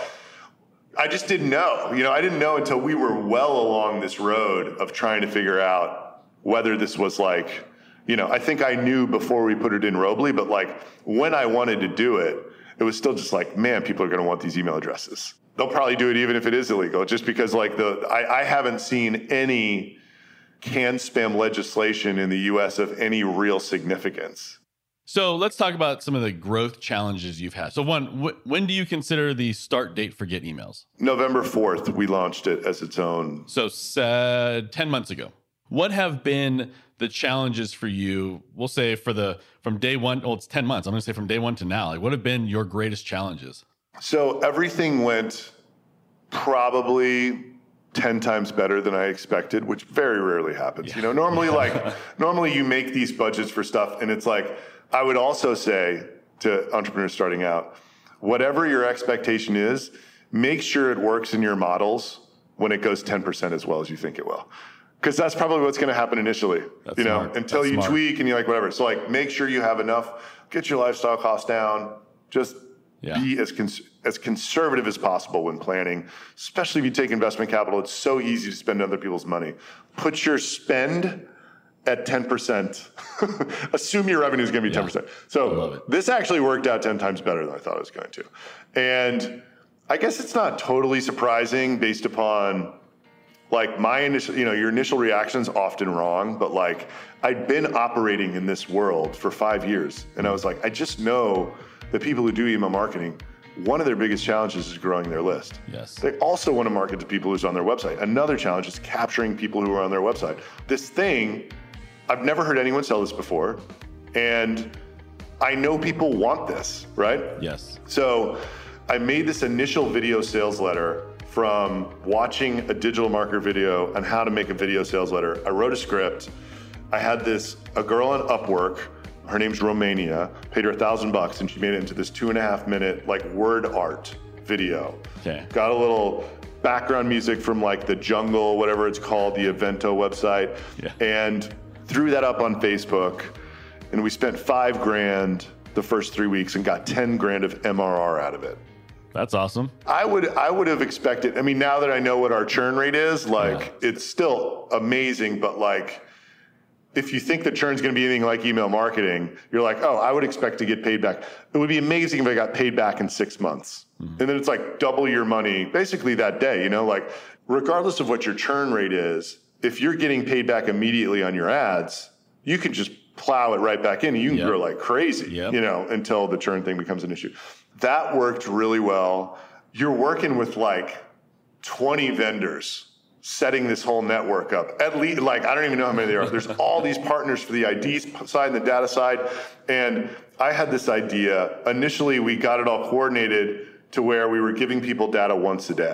I just didn't know. I didn't know until we were well along this road of trying to figure out whether this was like. I think I knew before we put it in Robly, but like when I wanted to do it, it was still just like, man, people are going to want these email addresses. They'll probably do it even if it is illegal, just because like I haven't seen any CAN-SPAM legislation in the US of any real significance. So let's talk about some of the growth challenges you've had. So one, when do you consider the start date for Get Emails? November 4th, we launched it as its own. So 10 months ago. What have been the challenges for you? We'll say from day one, it's 10 months. I'm going to say from day one to now, like what have been your greatest challenges? So everything went probably 10 times better than I expected, which very rarely happens. Yeah. Normally you make these budgets for stuff, and it's like, I would also say to entrepreneurs starting out, whatever your expectation is, make sure it works in your models when it goes 10% as well as you think it will. Because that's probably what's going to happen initially, until you tweak and you're like, whatever. So like, make sure you have enough, get your lifestyle costs down, just be as conservative as possible when planning, especially if you take investment capital. It's so easy to spend other people's money. Put your spend at 10%. Assume your revenue is going to be 10%. So this actually worked out 10 times better than I thought it was going to. And I guess it's not totally surprising based upon like my initial, your initial reaction's often wrong, but like I'd been operating in this world for 5 years. And I was like, I just know that people who do email marketing, one of their biggest challenges is growing their list. Yes. They also want to market to people who's on their website. Another challenge is capturing people who are on their website. This thing, I've never heard anyone sell this before. And I know people want this, right? Yes. So I made this initial video sales letter from watching a digital marketer video on how to make a video sales letter. I wrote a script. I had a girl on Upwork, her name's Romania, paid her $1,000 and she made it into this 2.5 minute like word art video. Okay. Got a little background music from like the Jungle, whatever it's called, the Evento website, and threw that up on Facebook. And we spent $5,000 the first 3 weeks and got $10,000 of MRR out of it. That's awesome. I would have expected, now that I know what our churn rate is, it's still amazing, but like, if you think the churn's going to be anything like email marketing, you're like, oh, I would expect to get paid back. It would be amazing if I got paid back in 6 months. Mm-hmm. And then it's like double your money basically that day, like regardless of what your churn rate is, if you're getting paid back immediately on your ads, you can just plow it right back in and you can grow like crazy, until the churn thing becomes an issue. That worked really well. You're working with like 20 vendors setting this whole network up. At least, like, I don't even know how many there are. There's all these partners for the ID side and the data side. And I had this idea. Initially, we got it all coordinated to where we were giving people data once a day.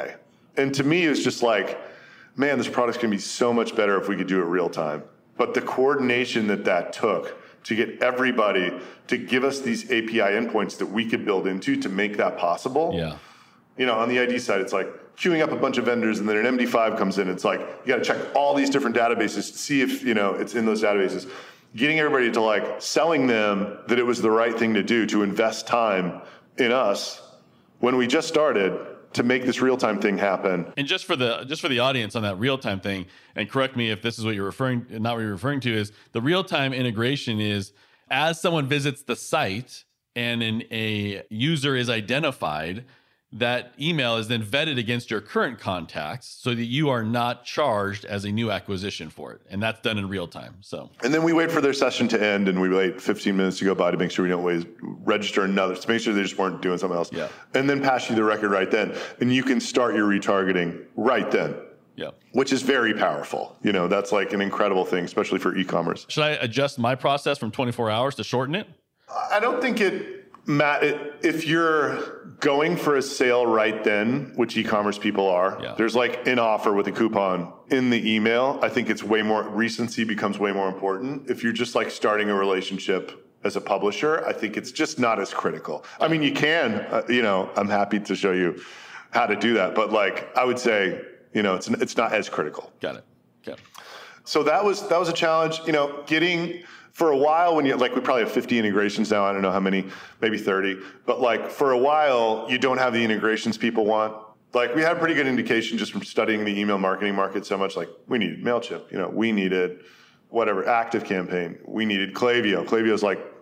And to me, it was just like, man, this product's going to be so much better if we could do it real time. But the coordination that took to get everybody to give us these API endpoints that we could build into to make that possible. Yeah. You know, on the ID side, it's like queuing up a bunch of vendors, and then an MD5 comes in. It's like, you got to check all these different databases to see if, you know, it's in those databases. Getting everybody to like selling them that it was the right thing to do to invest time in us when we just started to make this real-time thing happen. And just for the audience on that real-time thing, and correct me if this is what you're not what you're referring to, is the real-time integration is as someone visits the site and a user is identified, that email is then vetted against your current contacts so that you are not charged as a new acquisition for it. And that's done in real time. So, and then we wait for their session to end, and we wait 15 minutes to go by to make sure we don't register another, to make sure they just weren't doing something else. Yeah. And then pass you the record right then. And you can start your retargeting right then. Yeah. Which is very powerful. You know, that's like an incredible thing, especially for e-commerce. Should I adjust my process from 24 hours to shorten it? I don't think Matt, if you're going for a sale right then, which e-commerce people are, there's like an offer with a coupon in the email. I think it's way more, recency becomes way more important. If you're just like starting a relationship as a publisher, I think it's just not as critical. I mean, you can, you know, I'm happy to show you how to do that. But like, I would say, you know, it's not as critical. Got it. Okay. So that was a challenge, you know, getting... For a while, when you like, we probably have 50 integrations now. I don't know how many, maybe 30. But like, for a while, you don't have the integrations people want. Like, we had pretty good indication just from studying the email marketing market so much. Like, we needed MailChimp. You know, we needed whatever ActiveCampaign. We needed Klaviyo. Klaviyo is like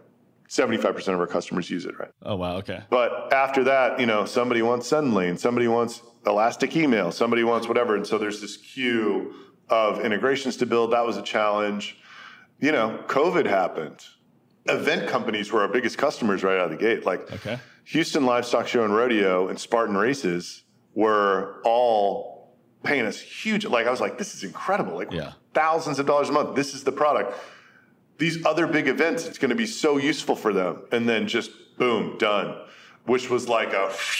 75% of our customers use it, right? Oh wow, okay. But after that, you know, somebody wants SendLane, somebody wants Elastic Email, somebody wants whatever, and so there's this queue of integrations to build. That was a challenge. You know, COVID happened. Event companies were our biggest customers right out of the gate. Like Houston Livestock Show and Rodeo and Spartan Races were all paying us huge. Like, I was like, this is incredible. Like thousands of dollars a month. This is the product. These other big events, it's going to be so useful for them. And then just boom, done. Which was like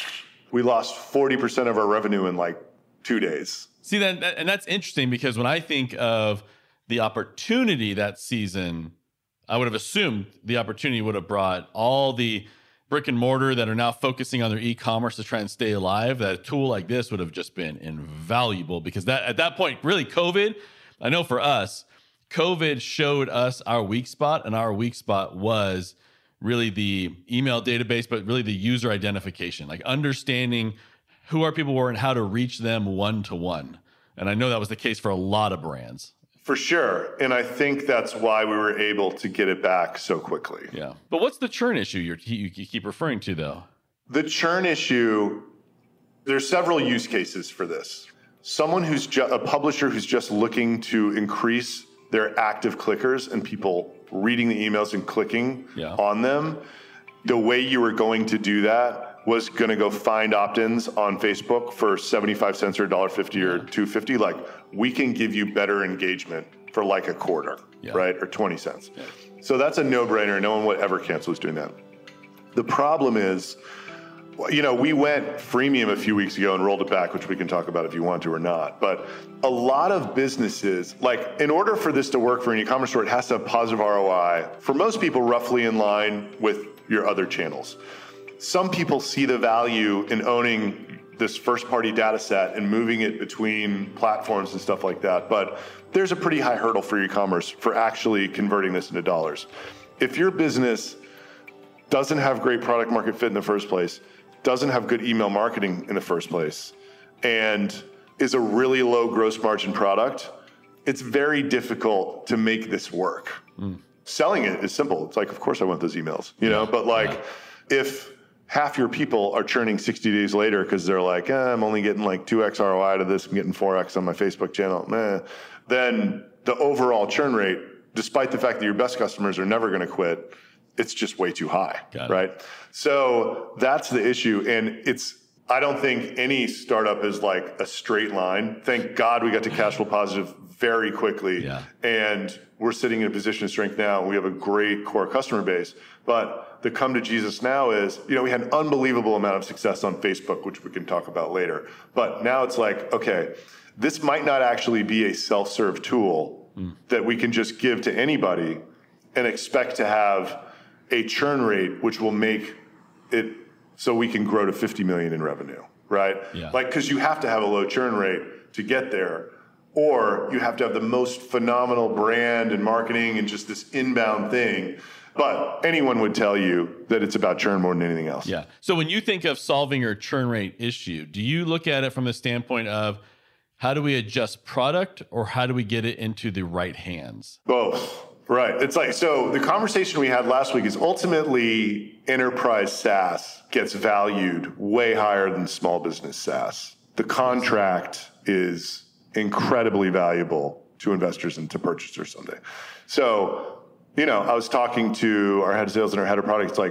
we lost 40% of our revenue in like 2 days. See, and that's interesting because when I think of the opportunity that season, I would have assumed the opportunity would have brought all the brick and mortar that are now focusing on their e-commerce to try and stay alive. That a tool like this would have just been invaluable because that at that point, really COVID, I know for us, COVID showed us our weak spot, and our weak spot was really the email database, but really the user identification, like understanding who our people were and how to reach them one-to-one. And I know that was the case for a lot of brands. For sure. And I think that's why we were able to get it back so quickly. Yeah. But what's the churn issue you keep referring to, though? The churn issue, there's several use cases for this. Someone who's a publisher who's just looking to increase their active clickers and people reading the emails and clicking on them, the way you were going to do that was going to go find opt-ins on Facebook for 75 cents or $1.50 or $2.50. Like, we can give you better engagement for like a quarter, right? Or 20 cents. Yeah. So that's a no-brainer. No one would ever cancel who's doing that. The problem is, you know, we went freemium a few weeks ago and rolled it back, which we can talk about if you want to or not. But a lot of businesses, like, in order for this to work for an e-commerce store, it has to have positive ROI. For most people, roughly in line with your other channels. Some people see the value in owning this first-party data set and moving it between platforms and stuff like that. But there's a pretty high hurdle for e-commerce for actually converting this into dollars. If your business doesn't have great product market fit in the first place, doesn't have good email marketing in the first place, and is a really low gross margin product, it's very difficult to make this work. Selling it is simple. It's like, of course I want those emails, you know, but like if half your people are churning 60 days later because they're like, I'm only getting like 2x ROI out of this, I'm getting 4x on my Facebook channel, then the overall churn rate, despite the fact that your best customers are never going to quit, it's just way too high, right? So that's the issue. And I don't think any startup is like a straight line. Thank God we got to cash flow positive very quickly. And we're sitting in a position of strength now. We have a great core customer base. But that come to Jesus now is, we had an unbelievable amount of success on Facebook, which we can talk about later. But now it's like, okay, this might not actually be a self-serve tool that we can just give to anybody and expect to have a churn rate which will make it so we can grow to 50 million in revenue, right? Yeah. Like, because you have to have a low churn rate to get there, or you have to have the most phenomenal brand and marketing and just this inbound thing. But anyone would tell you that it's about churn more than anything else. Yeah. So when you think of solving your churn rate issue, do you look at it from the standpoint of how do we adjust product, or how do we get it into the right hands? Both. Right. It's like, so the conversation we had last week is ultimately enterprise SaaS gets valued way higher than small business SaaS. The contract is incredibly valuable to investors and to purchasers someday. So, I was talking to our head of sales and our head of product. It's like,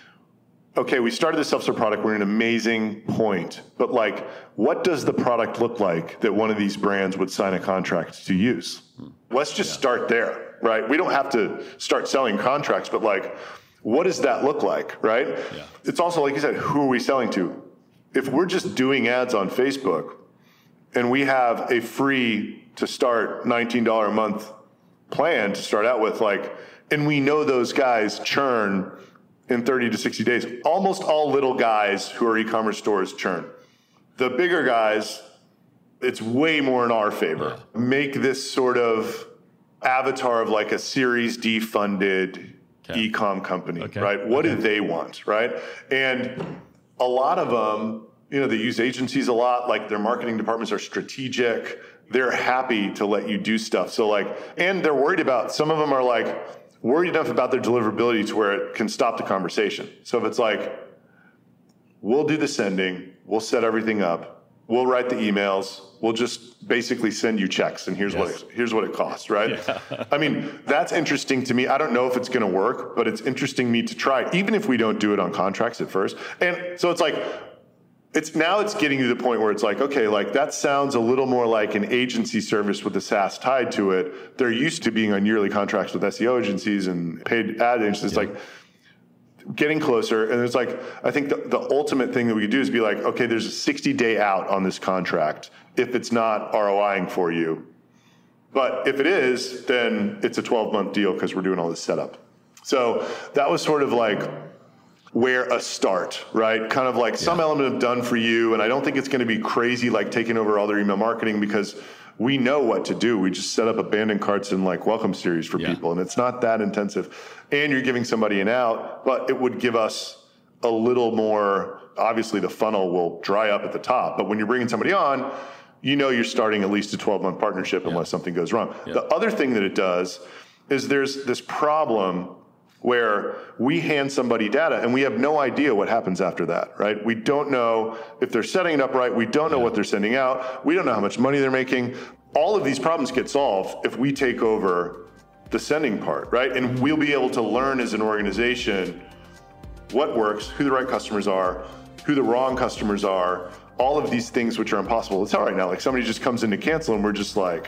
okay, we started the self-serve product. We're in an amazing point, but like, what does the product look like that one of these brands would sign a contract to use? Let's just start there. Right? We don't have to start selling contracts, but like, what does that look like? Right? Yeah. It's also, like you said, who are we selling to? If we're just doing ads on Facebook and we have a free to start $19 a month plan to start out with, like, and we know those guys churn in 30 to 60 days, almost all little guys who are e-commerce stores churn. The bigger guys, it's way more in our favor. Yeah. Make this sort of avatar of like a Series D funded e-com company, right? What do they want, right? And a lot of them, they use agencies a lot. Like, their marketing departments are strategic. They're happy to let you do stuff. So like, and they're worried about, some of them are like worried enough about their deliverability to where it can stop the conversation. So if it's like, we'll do the sending, we'll set everything up, we'll write the emails, we'll just basically send you checks, and here's what it costs, right? Yeah. I mean, that's interesting to me. I don't know if it's going to work, but it's interesting to me to try, even if we don't do it on contracts at first. And so it's like, it's getting to the point where it's like, okay, like, that sounds a little more like an agency service with a SaaS tied to it. They're used to being on yearly contracts with SEO agencies and paid ad agencies. Like, getting closer. And it's like, I think the ultimate thing that we could do is be like, okay, there's a 60-day out on this contract if it's not ROIing for you. But if it is, then it's a 12-month deal because we're doing all this setup. So that was sort of like where a start, right? Kind of like some element of done for you. And I don't think it's going to be crazy like taking over all their email marketing, because we know what to do. We just set up abandoned carts and like welcome series for people. And it's not that intensive. And you're giving somebody an out, but it would give us a little more. Obviously the funnel will dry up at the top, but when you're bringing somebody on, you're starting at least a 12-month partnership unless something goes wrong. The other thing that it does is there's this problem where we hand somebody data and we have no idea what happens after that, right? We don't know if they're setting it up right. We don't know what they're sending out. We don't know how much money they're making. All of these problems get solved if we take over the sending part, right? And we'll be able to learn as an organization what works, who the right customers are, who the wrong customers are, all of these things which are impossible to tell right now. Like, somebody just comes in to cancel and we're just like,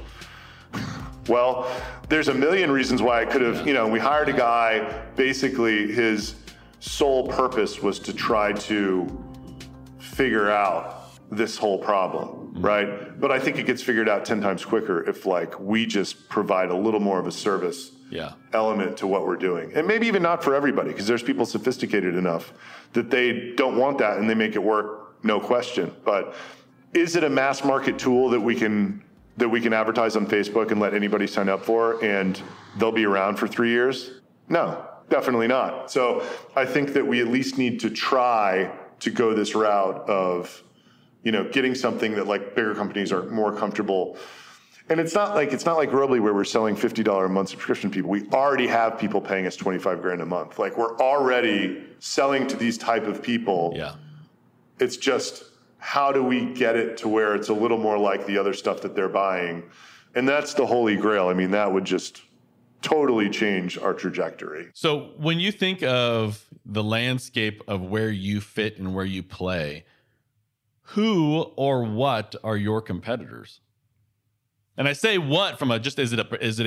well, there's a million reasons why I could have, we hired a guy, basically his sole purpose was to try to figure out this whole problem, right? But I think it gets figured out 10 times quicker if like we just provide a little more of a service element to what we're doing. And maybe even not for everybody, because there's people sophisticated enough that they don't want that and they make it work, no question. But is it a mass market tool that we can advertise on Facebook and let anybody sign up for and they'll be around for 3 years? No, definitely not. So I think that we at least need to try to go this route of, getting something that like bigger companies are more comfortable. And it's not like Growbly where we're selling $50 a month subscription people. We already have people paying us $25,000 a month. Like, we're already selling to these type of people. Yeah. It's just, how do we get it to where it's a little more like the other stuff that they're buying? And that's the holy grail. I mean, that would just totally change our trajectory. So when you think of the landscape of where you fit and where you play, who or what are your competitors? And I say what from a just is it a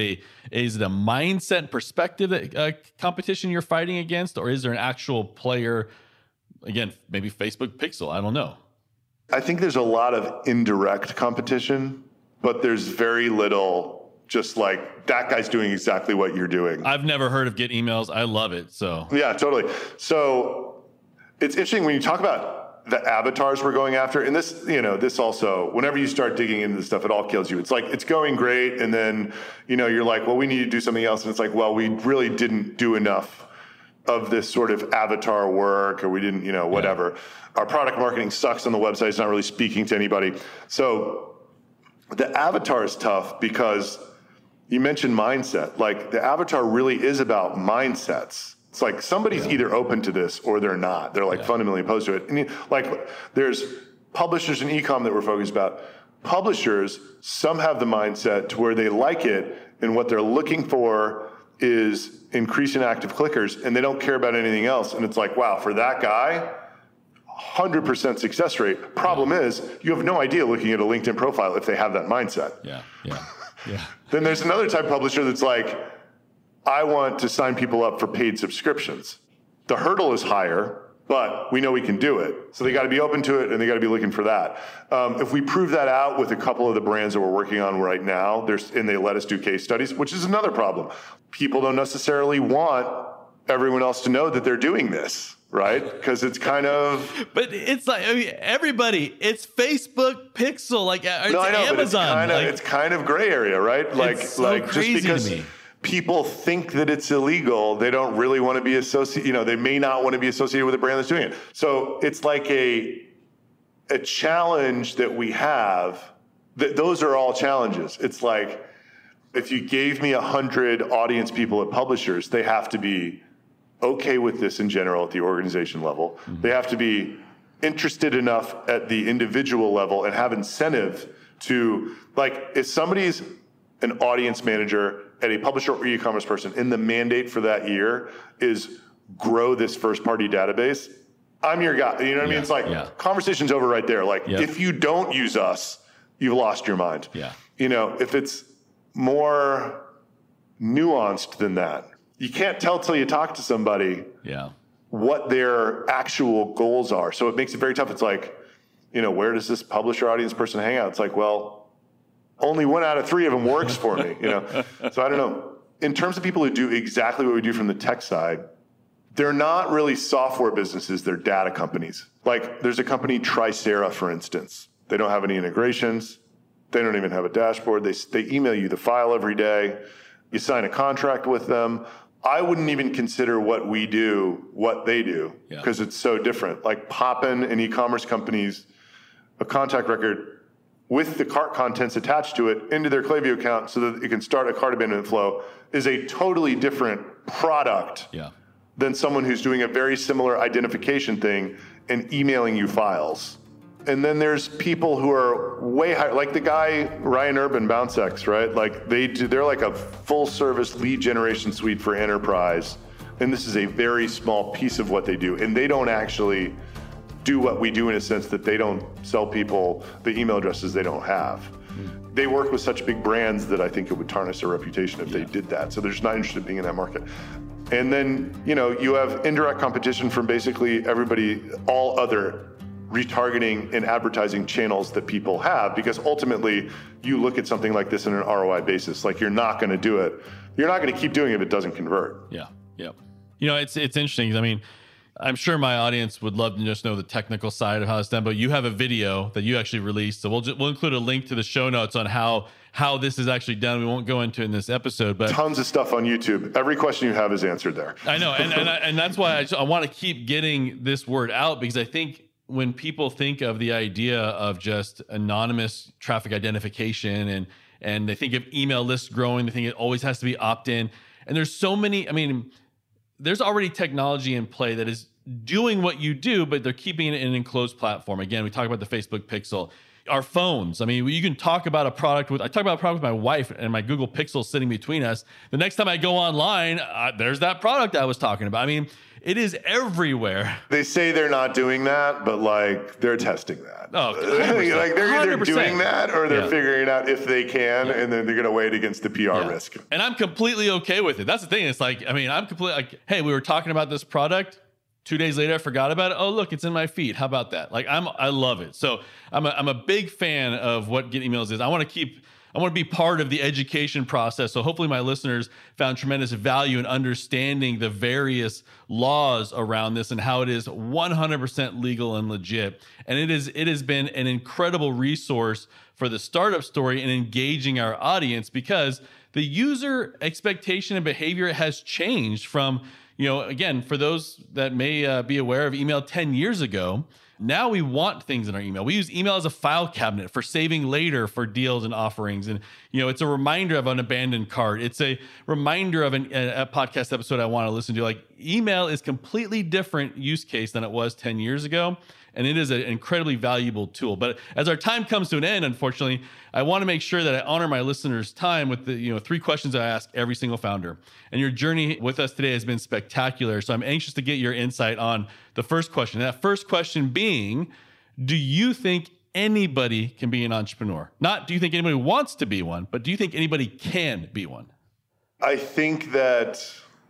mindset perspective that competition you're fighting against, or is there an actual player? Again, maybe Facebook Pixel. I don't know. I think there's a lot of indirect competition, but there's very little just like that guy's doing exactly what you're doing. I've never heard of Get Emails. I love it. So yeah, totally. So it's interesting when you talk about the avatars we're going after, and this, this also, whenever you start digging into this stuff, it all kills you. It's like, it's going great. And then, you're like, well, we need to do something else. And it's like, well, we really didn't do enough of this sort of avatar work, or we didn't, whatever. Yeah. Our product marketing sucks on the website. It's not really speaking to anybody. So the avatar is tough because you mentioned mindset. Like the avatar really is about mindsets. It's like somebody's either open to this or they're not. They're like fundamentally opposed to it. And there's publishers in e-com that we're focused about. Publishers, some have the mindset to where they like it, and what they're looking for is increasing active clickers, and they don't care about anything else. And it's like, wow, for that guy, 100% success rate. Problem is, you have no idea looking at a LinkedIn profile if they have that mindset. Yeah. Then there's another type of publisher that's like, I want to sign people up for paid subscriptions. The hurdle is higher, but we know we can do it. So they got to be open to it, and they got to be looking for that. If we prove that out with a couple of the brands that we're working on right now, and they let us do case studies, which is another problem. People don't necessarily want everyone else to know that they're doing this, right? Because it's kind of... But it's like, everybody, it's Facebook Pixel, like it's Amazon. But it's kind of gray area, right? It's so crazy just because to me. People think that it's illegal, they don't really want to be associated, they may not want to be associated with a brand that's doing it. So it's like a challenge that we have. Those are all challenges. It's like, if you gave me 100 audience people at publishers, they have to be okay with this in general at the organization level. Mm-hmm. They have to be interested enough at the individual level and have incentive to, like, if somebody's an audience manager at a publisher or e-commerce person, and the mandate for that year is grow this first-party database, I'm your guy. You know what I mean? It's like, conversation's over right there. Like, if you don't use us, you've lost your mind. Yeah. If it's more nuanced than that, you can't tell till you talk to somebody what their actual goals are. So it makes it very tough. It's like, where does this publisher audience person hang out? It's like, well, only 1 out of 3 of them works for me, So I don't know. In terms of people who do exactly what we do from the tech side, they're not really software businesses, they're data companies. Like, there's a company, Tricera, for instance. They don't have any integrations. They don't even have a dashboard. They email you the file every day. You sign a contract with them. I wouldn't even consider what we do what they do, because it's so different. Like Poppin and e-commerce companies, a contact record with the cart contents attached to it into their Klaviyo account so that it can start a cart abandonment flow is a totally different product than someone who's doing a very similar identification thing and emailing you files. And then there's people who are way higher, like the guy, Ryan Urban, BounceX, right? Like they're like a full service lead generation suite for enterprise. And this is a very small piece of what they do. And they don't actually do what we do in a sense that they don't sell people the email addresses they don't have. They work with such big brands that I think it would tarnish their reputation if they did that. So they're just not interested in being in that market. And then, you have indirect competition from basically everybody, all other retargeting and advertising channels that people have, because ultimately you look at something like this in an ROI basis. Like, you're not going to do it. You're not going to keep doing it if it doesn't convert. Yeah. It's interesting. I mean, I'm sure my audience would love to just know the technical side of how it's done, but you have a video that you actually released. So we'll include a link to the show notes on how this is actually done. We won't go into it in this episode, but tons of stuff on YouTube. Every question you have is answered there. I know. And that's why I want to keep getting this word out, because I think when people think of the idea of just anonymous traffic identification and they think of email lists growing, they think it always has to be opt-in. And there's so many, there's already technology in play that is doing what you do, but they're keeping it in an enclosed platform. Again, we talk about the Facebook Pixel. Our phones. You can talk about a product I talk about a product with my wife and my Google Pixel sitting between us. The next time I go online, there's that product I was talking about. It is everywhere. They say they're not doing that, but like they're testing that. Oh, 100%. Like they're either 100%. doing that or they're figuring out if they can, and then they're going to weigh it against the PR risk. And I'm completely okay with it. That's the thing. It's like, I mean, I'm completely like, hey, we were talking about this product. 2 days later, I forgot about it. Oh, look, it's in my feed. How about that? Like, I love it. So I'm a big fan of what Get Emails is. I want to be part of the education process. So hopefully my listeners found tremendous value in understanding the various laws around this and how it is 100% legal and legit. And it has been an incredible resource for the startup story and engaging our audience, because the user expectation and behavior has changed from, again, for those that may be aware of email 10 years ago, now we want things in our email. We use email as a file cabinet for saving later for deals and offerings. And, it's a reminder of an abandoned cart. It's a reminder of a podcast episode I want to listen to. Like, email is completely different use case than it was 10 years ago. And it is an incredibly valuable tool. But as our time comes to an end, unfortunately, I want to make sure that I honor my listeners' time with the 3 questions I ask every single founder. And your journey with us today has been spectacular. So I'm anxious to get your insight on the first question. And that first question being, do you think anybody can be an entrepreneur? Not do you think anybody wants to be one, but do you think anybody can be one? I think that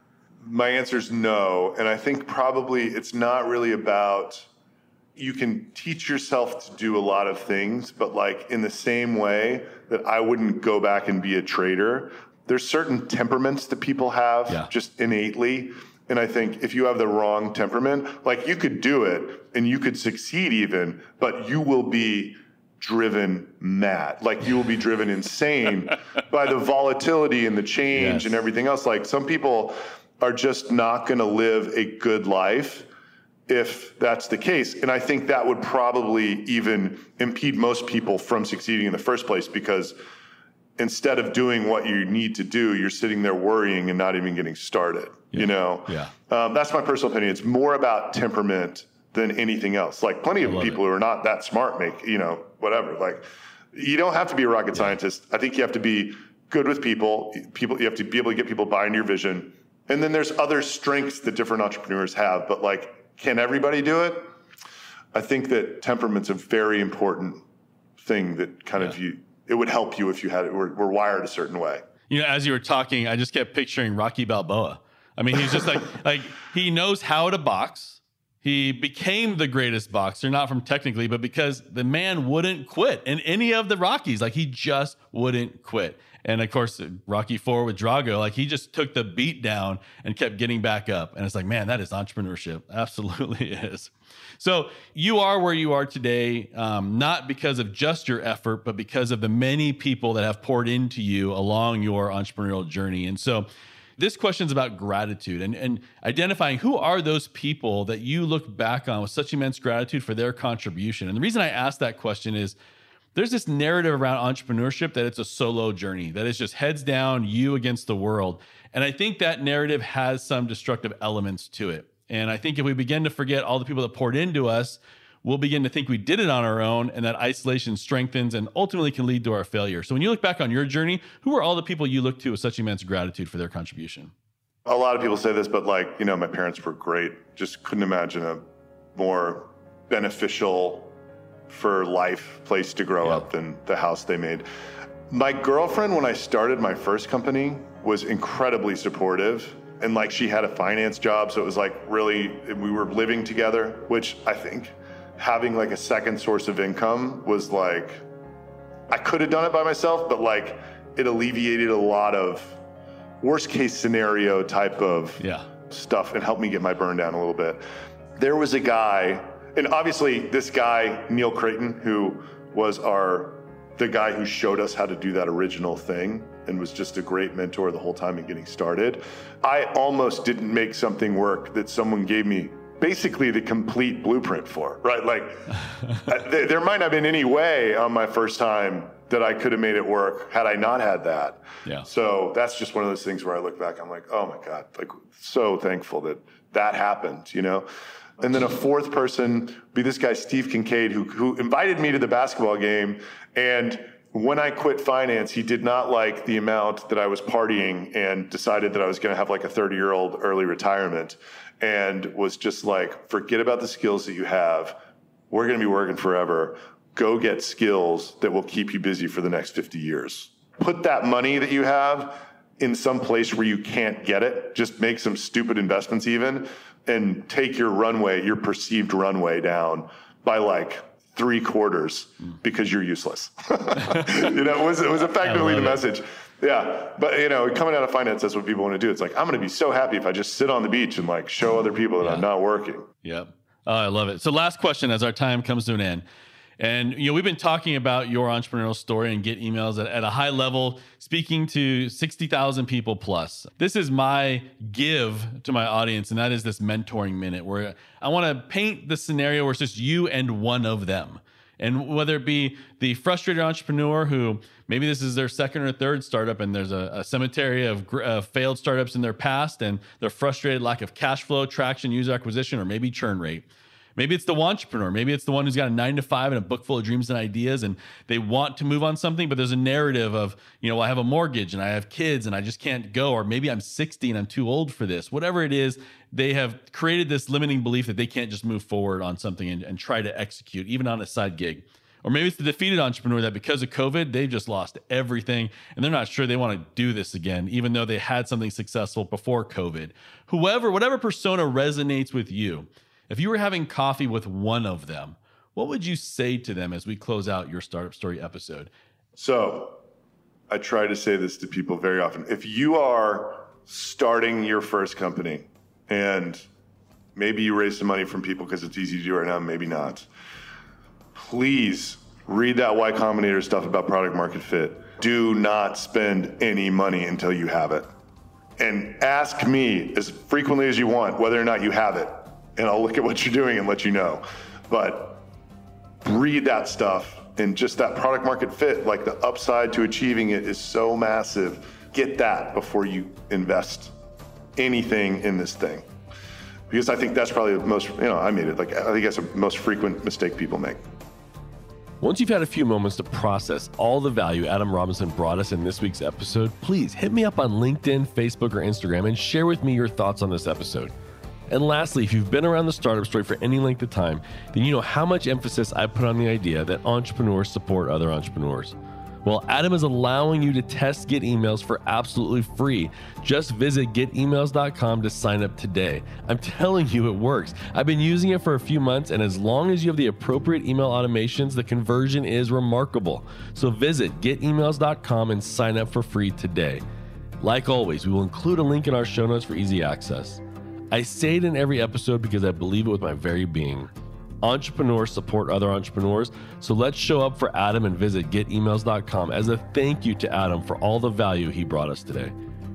my answer is no. And I think probably it's not really about, you can teach yourself to do a lot of things, but like in the same way that I wouldn't go back and be a trader, there's certain temperaments that people have just innately. And I think if you have the wrong temperament, like you could do it and you could succeed even, but you will be driven mad. Like you will be driven insane by the volatility and the change and everything else. Like some people are just not going to live a good life if that's the case. And I think that would probably even impede most people from succeeding in the first place, because instead of doing what you need to do, you're sitting there worrying and not even getting started, That's my personal opinion. It's more about temperament than anything else. Like plenty of people who are not that smart make, whatever. Like you don't have to be a rocket scientist. I think you have to be good with people. You have to be able to get people buying your vision. And then there's other strengths that different entrepreneurs have, but like, can everybody do it? I think that temperament's a very important thing that kind of it would help you if you had it, were wired a certain way. As you were talking, I just kept picturing Rocky Balboa. I mean, he's just like he knows how to box. He became the greatest boxer, not from technically, but because the man wouldn't quit in any of the Rockies. Like he just wouldn't quit. And of course, Rocky IV with Drago, like he just took the beat down and kept getting back up. And it's like, man, that is entrepreneurship. Absolutely is. So you are where you are today, not because of just your effort, but because of the many people that have poured into you along your entrepreneurial journey. And so this question is about gratitude and identifying who are those people that you look back on with such immense gratitude for their contribution. And the reason I ask that question is, there's this narrative around entrepreneurship that it's a solo journey, that it's just heads down, you against the world. And I think that narrative has some destructive elements to it. And I think if we begin to forget all the people that poured into us, we'll begin to think we did it on our own, and that isolation strengthens and ultimately can lead to our failure. So when you look back on your journey, who are all the people you look to with such immense gratitude for their contribution? A lot of people say this, but like, my parents were great. Just couldn't imagine a more beneficial for life place to grow up than the house they made. My girlfriend, when I started my first company, was incredibly supportive. And like she had a finance job. So it was like really, we were living together, which I think having like a second source of income was like, I could have done it by myself, but like it alleviated a lot of worst case scenario type of stuff and helped me get my burn down a little bit. There was a guy, and obviously this guy, Neil Creighton, who was the guy who showed us how to do that original thing and was just a great mentor the whole time in getting started. I almost didn't make something work that someone gave me basically the complete blueprint for, right? Like there might not have been any way on my first time that I could have made it work had I not had that. Yeah. So that's just one of those things where I look back, I'm like, oh my God, like so thankful that happened, And then a fourth person would be this guy, Steve Kincaid, who invited me to the basketball game. And when I quit finance, he did not like the amount that I was partying and decided that I was going to have like a 30-year-old early retirement, and was just like, forget about the skills that you have. We're going to be working forever. Go get skills that will keep you busy for the next 50 years. Put that money that you have in some place where you can't get it. Just make some stupid investments even, and take your runway, your perceived runway down by like 3/4 because you're useless. It was effectively the message. Yeah. But coming out of finance, that's what people want to do. It's like, I'm going to be so happy if I just sit on the beach and like show other people that I'm not working. Yep. Oh, I love it. So last question as our time comes to an end. And, we've been talking about your entrepreneurial story and get emails at a high level, speaking to 60,000 people plus. This is my give to my audience, and that is this mentoring minute where I want to paint the scenario where it's just you and one of them. And whether it be the frustrated entrepreneur who maybe this is their second or third startup and there's a cemetery of failed startups in their past, and they're frustrated, lack of cash flow, traction, user acquisition, or maybe churn rate. Maybe it's the entrepreneur. Maybe it's the one who's got a 9-to-5 and a book full of dreams and ideas, and they want to move on something, but there's a narrative of, I have a mortgage and I have kids and I just can't go, or maybe I'm 60 and I'm too old for this. Whatever it is, they have created this limiting belief that they can't just move forward on something and try to execute, even on a side gig. Or maybe it's the defeated entrepreneur that because of COVID, they've just lost everything and they're not sure they want to do this again, even though they had something successful before COVID. Whatever persona resonates with you, if you were having coffee with one of them, what would you say to them as we close out your Startup Story episode? So I try to say this to people very often. If you are starting your first company and maybe you raise some money from people because it's easy to do right now, maybe not, please read that Y Combinator stuff about product market fit. Do not spend any money until you have it. And ask me as frequently as you want whether or not you have it. And I'll look at what you're doing and let you know. But read that stuff, and just that product market fit, like the upside to achieving it is so massive. Get that before you invest anything in this thing. Because I think that's probably the most, I made it. Like, I think that's the most frequent mistake people make. Once you've had a few moments to process all the value Adam Robinson brought us in this week's episode, please hit me up on LinkedIn, Facebook, or Instagram and share with me your thoughts on this episode. And lastly, if you've been around the Startup Story for any length of time, then you know how much emphasis I put on the idea that entrepreneurs support other entrepreneurs. Well, Adam is allowing you to test Get Emails for absolutely free. Just visit getemails.com to sign up today. I'm telling you, it works. I've been using it for a few months, and as long as you have the appropriate email automations, the conversion is remarkable. So visit getemails.com and sign up for free today. Like always, we will include a link in our show notes for easy access. I say it in every episode because I believe it with my very being. Entrepreneurs support other entrepreneurs, so let's show up for Adam and visit getemails.com as a thank you to Adam for all the value he brought us today.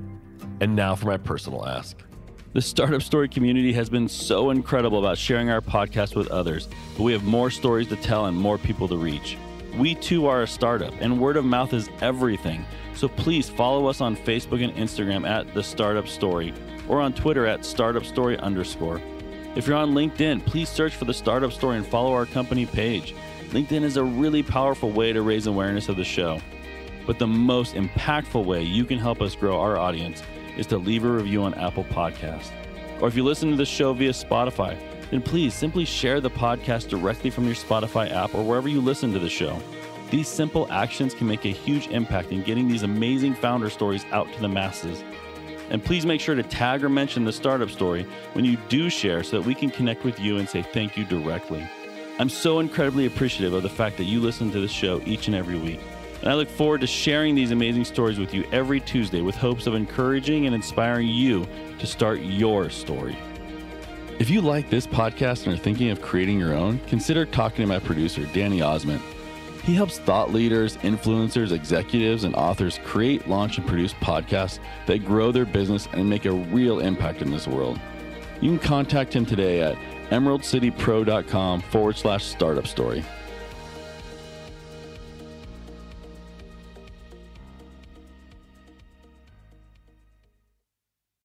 And now for my personal ask. The Startup Story community has been so incredible about sharing our podcast with others, but we have more stories to tell and more people to reach. We too are a startup, and word of mouth is everything. So please follow us on Facebook and Instagram at The Startup Story, or on Twitter at StartupStory_. If you're on LinkedIn, please search for The Startup Story and follow our company page. LinkedIn is a really powerful way to raise awareness of the show. But the most impactful way you can help us grow our audience is to leave a review on Apple Podcasts. Or if you listen to the show via Spotify, then please simply share the podcast directly from your Spotify app or wherever you listen to the show. These simple actions can make a huge impact in getting these amazing founder stories out to the masses. And please make sure to tag or mention The Startup Story when you do share so that we can connect with you and say thank you directly. I'm so incredibly appreciative of the fact that you listen to this show each and every week. And I look forward to sharing these amazing stories with you every Tuesday with hopes of encouraging and inspiring you to start your story. If you like this podcast and are thinking of creating your own, consider talking to my producer, Danny Osmond. He helps thought leaders, influencers, executives, and authors create, launch, and produce podcasts that grow their business and make a real impact in this world. You can contact him today at emeraldcitypro.com/startup story.